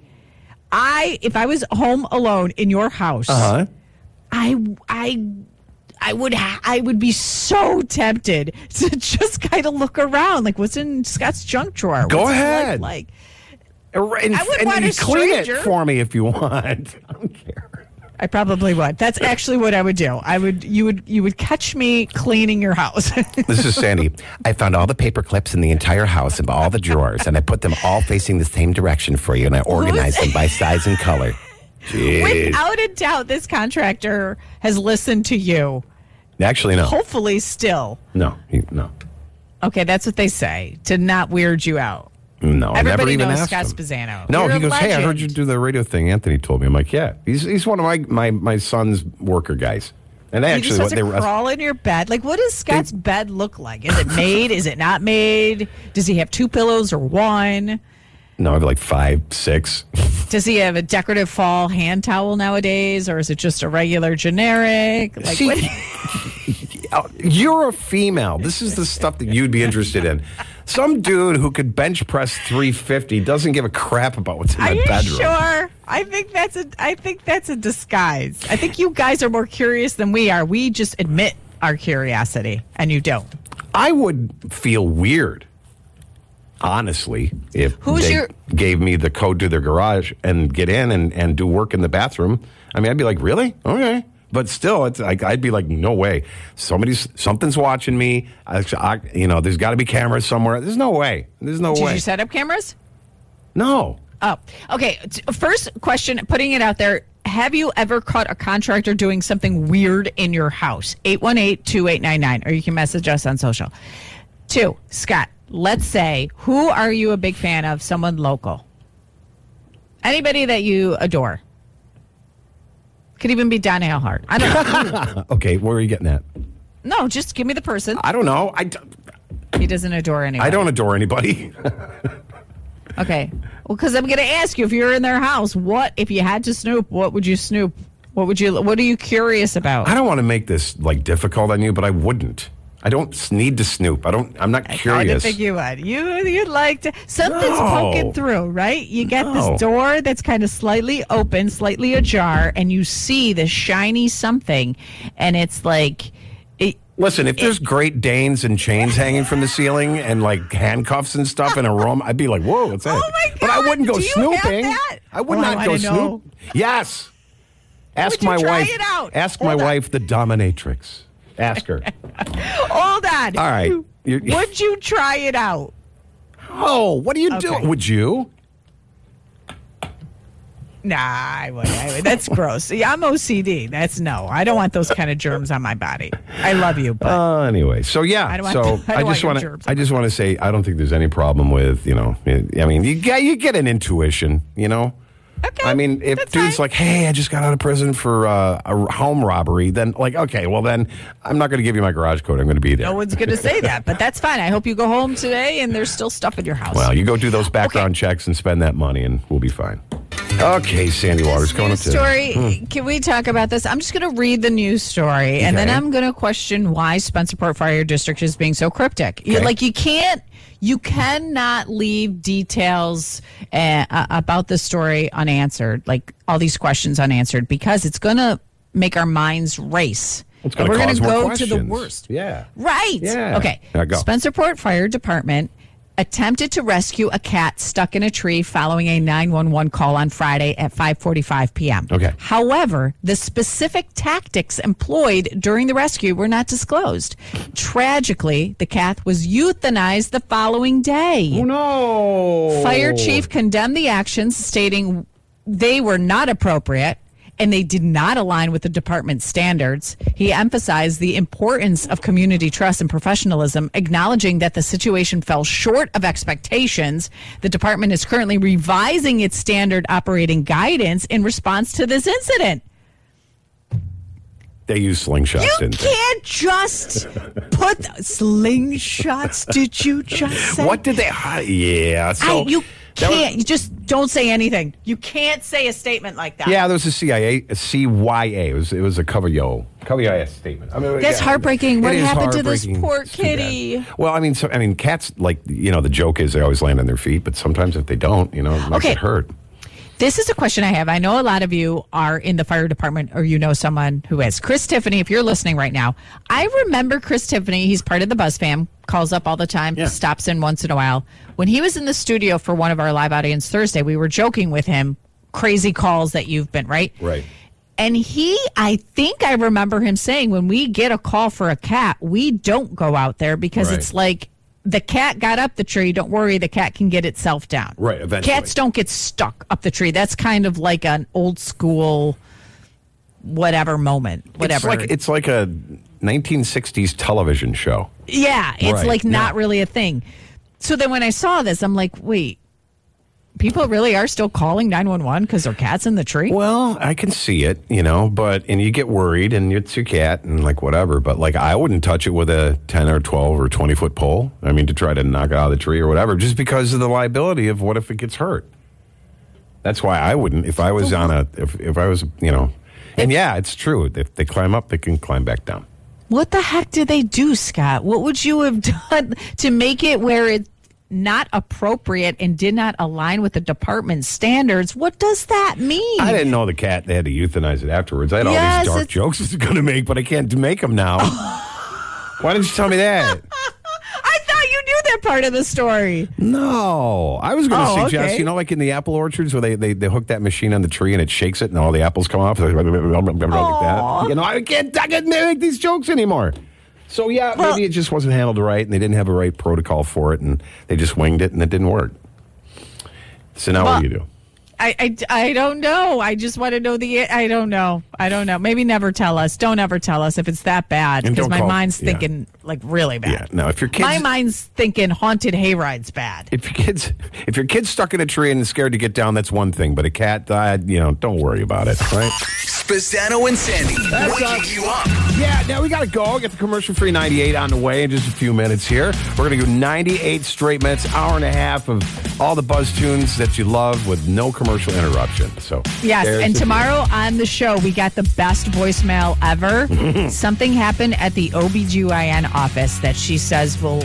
I, if I was home alone in your house, Uh-huh. I, I, I would, ha- I would be so tempted to just kind of look around, like what's in Scott's junk drawer. Go What's his ahead. life Like, And, I would and want you a clean it stranger. for me if you want. I don't care. I probably would. That's actually what I would do. I would, you would, you would catch me cleaning your house. This is Sandy. I found all the paper clips in the entire house and all the drawers, and I put them all facing the same direction for you, and I organized them by size and color. Jeez. Without a doubt, this contractor has listened to you. Actually, no. Hopefully, still. No, he- no. Okay, that's what they say to not weird you out. No, I never Everybody even knows asked Scott him. Spizzano. No, You're he a goes, hey, I heard legend. you do the radio thing. Anthony told me. I'm like, yeah. He's he's one of my, my, my son's worker guys. And they He actually, just what has they to were. crawl in your bed. Like, what does Scott's bed look like? Is it made? Is it not made? Does he have two pillows or one? No, I have like five, six. Does he have a decorative fall hand towel nowadays, or is it just a regular generic? Like, See, what? You're a female. This is the stuff that you'd be interested in. Some dude who could bench press three fifty doesn't give a crap about what's in Are my you bedroom. sure? I think that's a. I think that's a disguise. I think you guys are more curious than we are. We just admit our curiosity, and you don't. I would feel weird, honestly, if Who's they your- gave me the code to their garage and get in and, and do work in the bathroom. I mean, I'd be like, really? Okay. But still, it's like I'd be like, no way. Somebody's something's watching me. I, I, you know, there's got to be cameras somewhere. There's no way. There's no Did way. you set up cameras? No. Oh, okay. T- First question, putting it out there. Have you ever caught a contractor doing something weird in your house? eight one eight, two eight nine nine, or you can message us on social. Two, Scott, let's say, who are you a big fan of? Someone local. Anybody that you adore. Could even be Don Alhart. I don't know. Okay, where are you getting at? No, just give me the person. I don't know. I, d- He doesn't adore anyone. I don't adore anybody. Okay. Well, because I'm going to ask you, if you're in their house, what, if you had to snoop, what would you snoop? What would you, what are you curious about? I don't want to make this like difficult on you, but I wouldn't. I don't s- need to snoop. I don't. I'm not I curious. didn't think you would. You, you'd like to, something's No. poking through, right? You get No. this door that's kind of slightly open, slightly ajar, and you see this shiny something, and it's like, it, Listen, if there's Great Danes and chains hanging from the ceiling and like handcuffs and stuff in a room, I'd be like, "Whoa, what's that?" Oh my God, but I wouldn't go do you have snooping. that? I would Oh, I not go wanna know. snoop. Yes. Ask Would you my try wife. it out? Ask Hold my on. wife, the dominatrix. Ask her. hold on. All right. You- Would you try it out? Oh, what are you Okay. doing? Would you? Nah, I would. I would. That's gross. See, I'm O C D. That's no. I don't want those kind of germs on my body. I love you, but Uh, anyway, so yeah, I don't want- so I don't I, want just your want to. germs I just want to say I don't think there's any problem with you know. I mean, you get you get an intuition, you know. Okay. I mean, if dude's like, "Hey, I just got out of prison for uh, a home robbery," then like, okay, well then I'm not going to give you my garage code. I'm going to be there. no one's going to say that. But that's fine. I hope you go home today and there's still stuff in your house. Well, you go do those background checks and spend that money, and we'll be fine. Okay, Sandy Waters going up to story. Hmm. Can we talk about this? I'm just going to read the news story, and then Okay. I'm going to question why Spencerport Fire District is being so cryptic. You, Okay. like you can't, you cannot leave details uh, uh, about the story unanswered, like all these questions unanswered, because it's going to make our minds race. It's And going to we're cause gonna more go questions. to the worst. Yeah. Right. Yeah. Okay. Now go. Spencerport Fire Department attempted to rescue a cat stuck in a tree following a nine one one call on Friday at five forty-five p.m. Okay. However, the specific tactics employed during the rescue were not disclosed. Tragically, the cat was euthanized the following day. Oh, no. Fire chief condemned the actions, stating they were not appropriate and they did not align with the department's standards. He emphasized the importance of community trust and professionalism, acknowledging that the situation fell short of expectations. The department is currently revising its standard operating guidance in response to this incident. They use slingshots, You didn't they? can't just put slingshots. Did you just say? What did they? Uh, yeah. So I, you that was- can't. You just Don't say anything. You can't say a statement like that. Yeah, there was a C I A, a C Y A. It was, it was a cover yo, cover yo statement. I mean, That's yeah, heartbreaking. What it is happened to this heartbreaking. poor It's too bad. kitty? Well, I mean, so, I mean, cats, like, you know, the joke is they always land on their feet, but sometimes if they don't, you know, it makes Okay. it hurt. This is a question I have. I know a lot of you are in the fire department or you know someone who is. Chris Tiffany, if you're listening right now, I remember Chris Tiffany. He's part of the Buzz fam, calls up all the time, stops in once in a while. When he was in the studio for one of our live audience Thursday, we were joking with him, crazy calls that you've been, right? Right. And he, I think I remember him saying, when we get a call for a cat, we don't go out there because Right. it's like, the cat got up the tree. Don't worry, the cat can get itself down. Right, eventually. Cats don't get stuck up the tree. That's kind of like an old school, whatever moment, whatever. It's like, it's like a nineteen sixties television show. yeah, it's Right, like not yeah. really a thing. So then when I saw this, I'm like, wait, people really are still calling nine one one because their cat's in the tree? Well, I can see it, you know, but, and you get worried and it's your cat and like whatever, but like I wouldn't touch it with a ten or twelve or twenty foot pole. I mean, to try to knock it out of the tree or whatever, just because of the liability of what if it gets hurt. That's why I wouldn't, if I was on a, if, if I was, you know, and yeah, it's true. If they climb up, they can climb back down. What the heck did they do, Scott? What would you have done to make it where it's not appropriate and did not align with the department's standards? What does that mean? I didn't know the cat, they had to euthanize it afterwards. I had all Yes, these dark it's- jokes it's going to make, but I can't make them now. Why didn't you tell me that? I thought you knew that part of the story. No, I was going to Oh, suggest, okay. you know, like in the apple orchards where they, they, they hook that machine on the tree and it shakes it and all the apples come off. Like that. You know, I can't, I can't make these jokes anymore. So, yeah, Well- maybe it just wasn't handled right and they didn't have a right protocol for it and they just winged it and it didn't work. So now Well- what do you do? I, I, I don't know. I just want to know the. I don't know. I don't know. Maybe never tell us. Don't ever tell us if it's that bad And because don't my call- mind's yeah. thinking like really bad. Yeah, no, if your kids... My mind's thinking haunted hayride's bad. If your kids, if your kid's stuck in a tree and is scared to get down, that's one thing. But a cat died, you know, don't worry about it, right? Spazzano and Sandy, That's waking us. you up. Yeah, now we got to go. Get the commercial-free ninety-eight on the way in just a few minutes here. We're going to go ninety-eight straight minutes, hour and a half of all the Buzz tunes that you love with no commercial interruption. So Yes, there's and the- tomorrow on the show, we got the best voicemail ever. Something happened at the O B G Y N office that she says will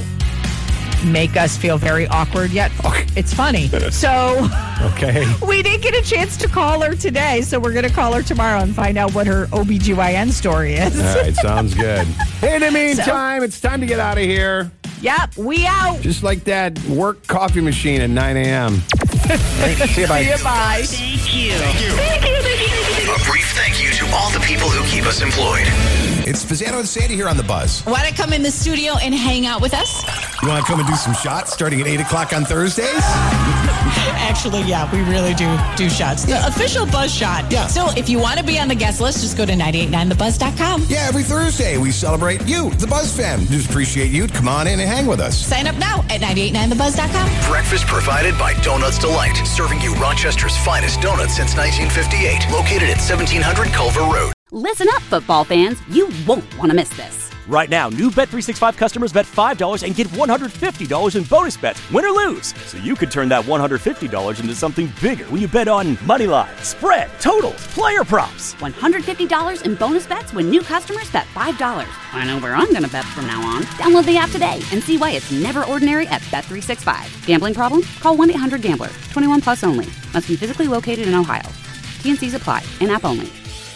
make us feel very awkward, yet it's funny. So Okay. we didn't get a chance to call her today, so we're going to call her tomorrow and find out what her O B G Y N story is. All right, sounds good. In the meantime, it's time to get out of here. Yep, we out. Just like that work coffee machine at nine a.m. Right, see you, bye. See you, bye. Thank you. Thank you, thank you, thank you. A brief thank you to all the people who keep us employed. It's Spazzano and Sandy here on The Buzz. Want to come in the studio and hang out with us? You want to come and do some shots starting at eight o'clock on Thursdays? Actually, yeah, we really do do shots. The official Buzz shot. Yeah. So if you want to be on the guest list, just go to nine eight nine the buzz dot com. Yeah, every Thursday we celebrate you, the Buzz fam. Just appreciate you. Come on in and hang with us. Sign up now at nine eight nine the buzz dot com. Breakfast provided by Donuts Delight, serving you Rochester's finest donuts since nineteen fifty-eight. Located at seventeen hundred Culver Road. Listen up, football fans. You won't want to miss this. Right now, new Bet three sixty-five customers bet five dollars and get one hundred fifty dollars in bonus bets, win or lose. So you could turn that one hundred fifty dollars into something bigger when you bet on money line, spread, totals, player props. one hundred fifty dollars in bonus bets when new customers bet five dollars. I know where I'm going to bet from now on. Download the app today and see why it's never ordinary at Bet three sixty-five. Gambling problem? Call one eight hundred gambler. twenty-one plus only. Must be physically located in Ohio. T N Cs apply. In-app only.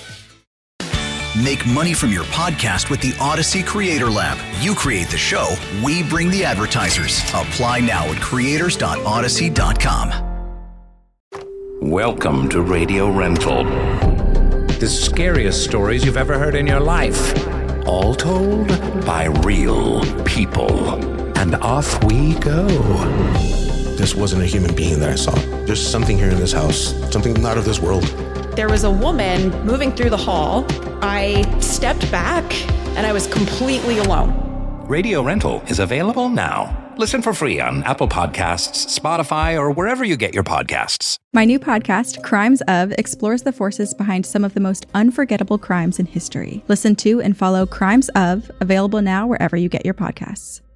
Make money from your podcast with the Odyssey Creator Lab. You create the show, we bring the advertisers. Apply now at creators dot odyssey dot com. Welcome to Radio Rental. The scariest stories you've ever heard in your life. All told by real people. And off we go. This wasn't a human being that I saw. There's something here in this house, something not of this world. There was a woman moving through the hall. I stepped back and I was completely alone. Radio Rental is available now. Listen for free on Apple Podcasts, Spotify, or wherever you get your podcasts. My new podcast, Crimes Of, explores the forces behind some of the most unforgettable crimes in history. Listen to and follow Crimes Of, available now wherever you get your podcasts.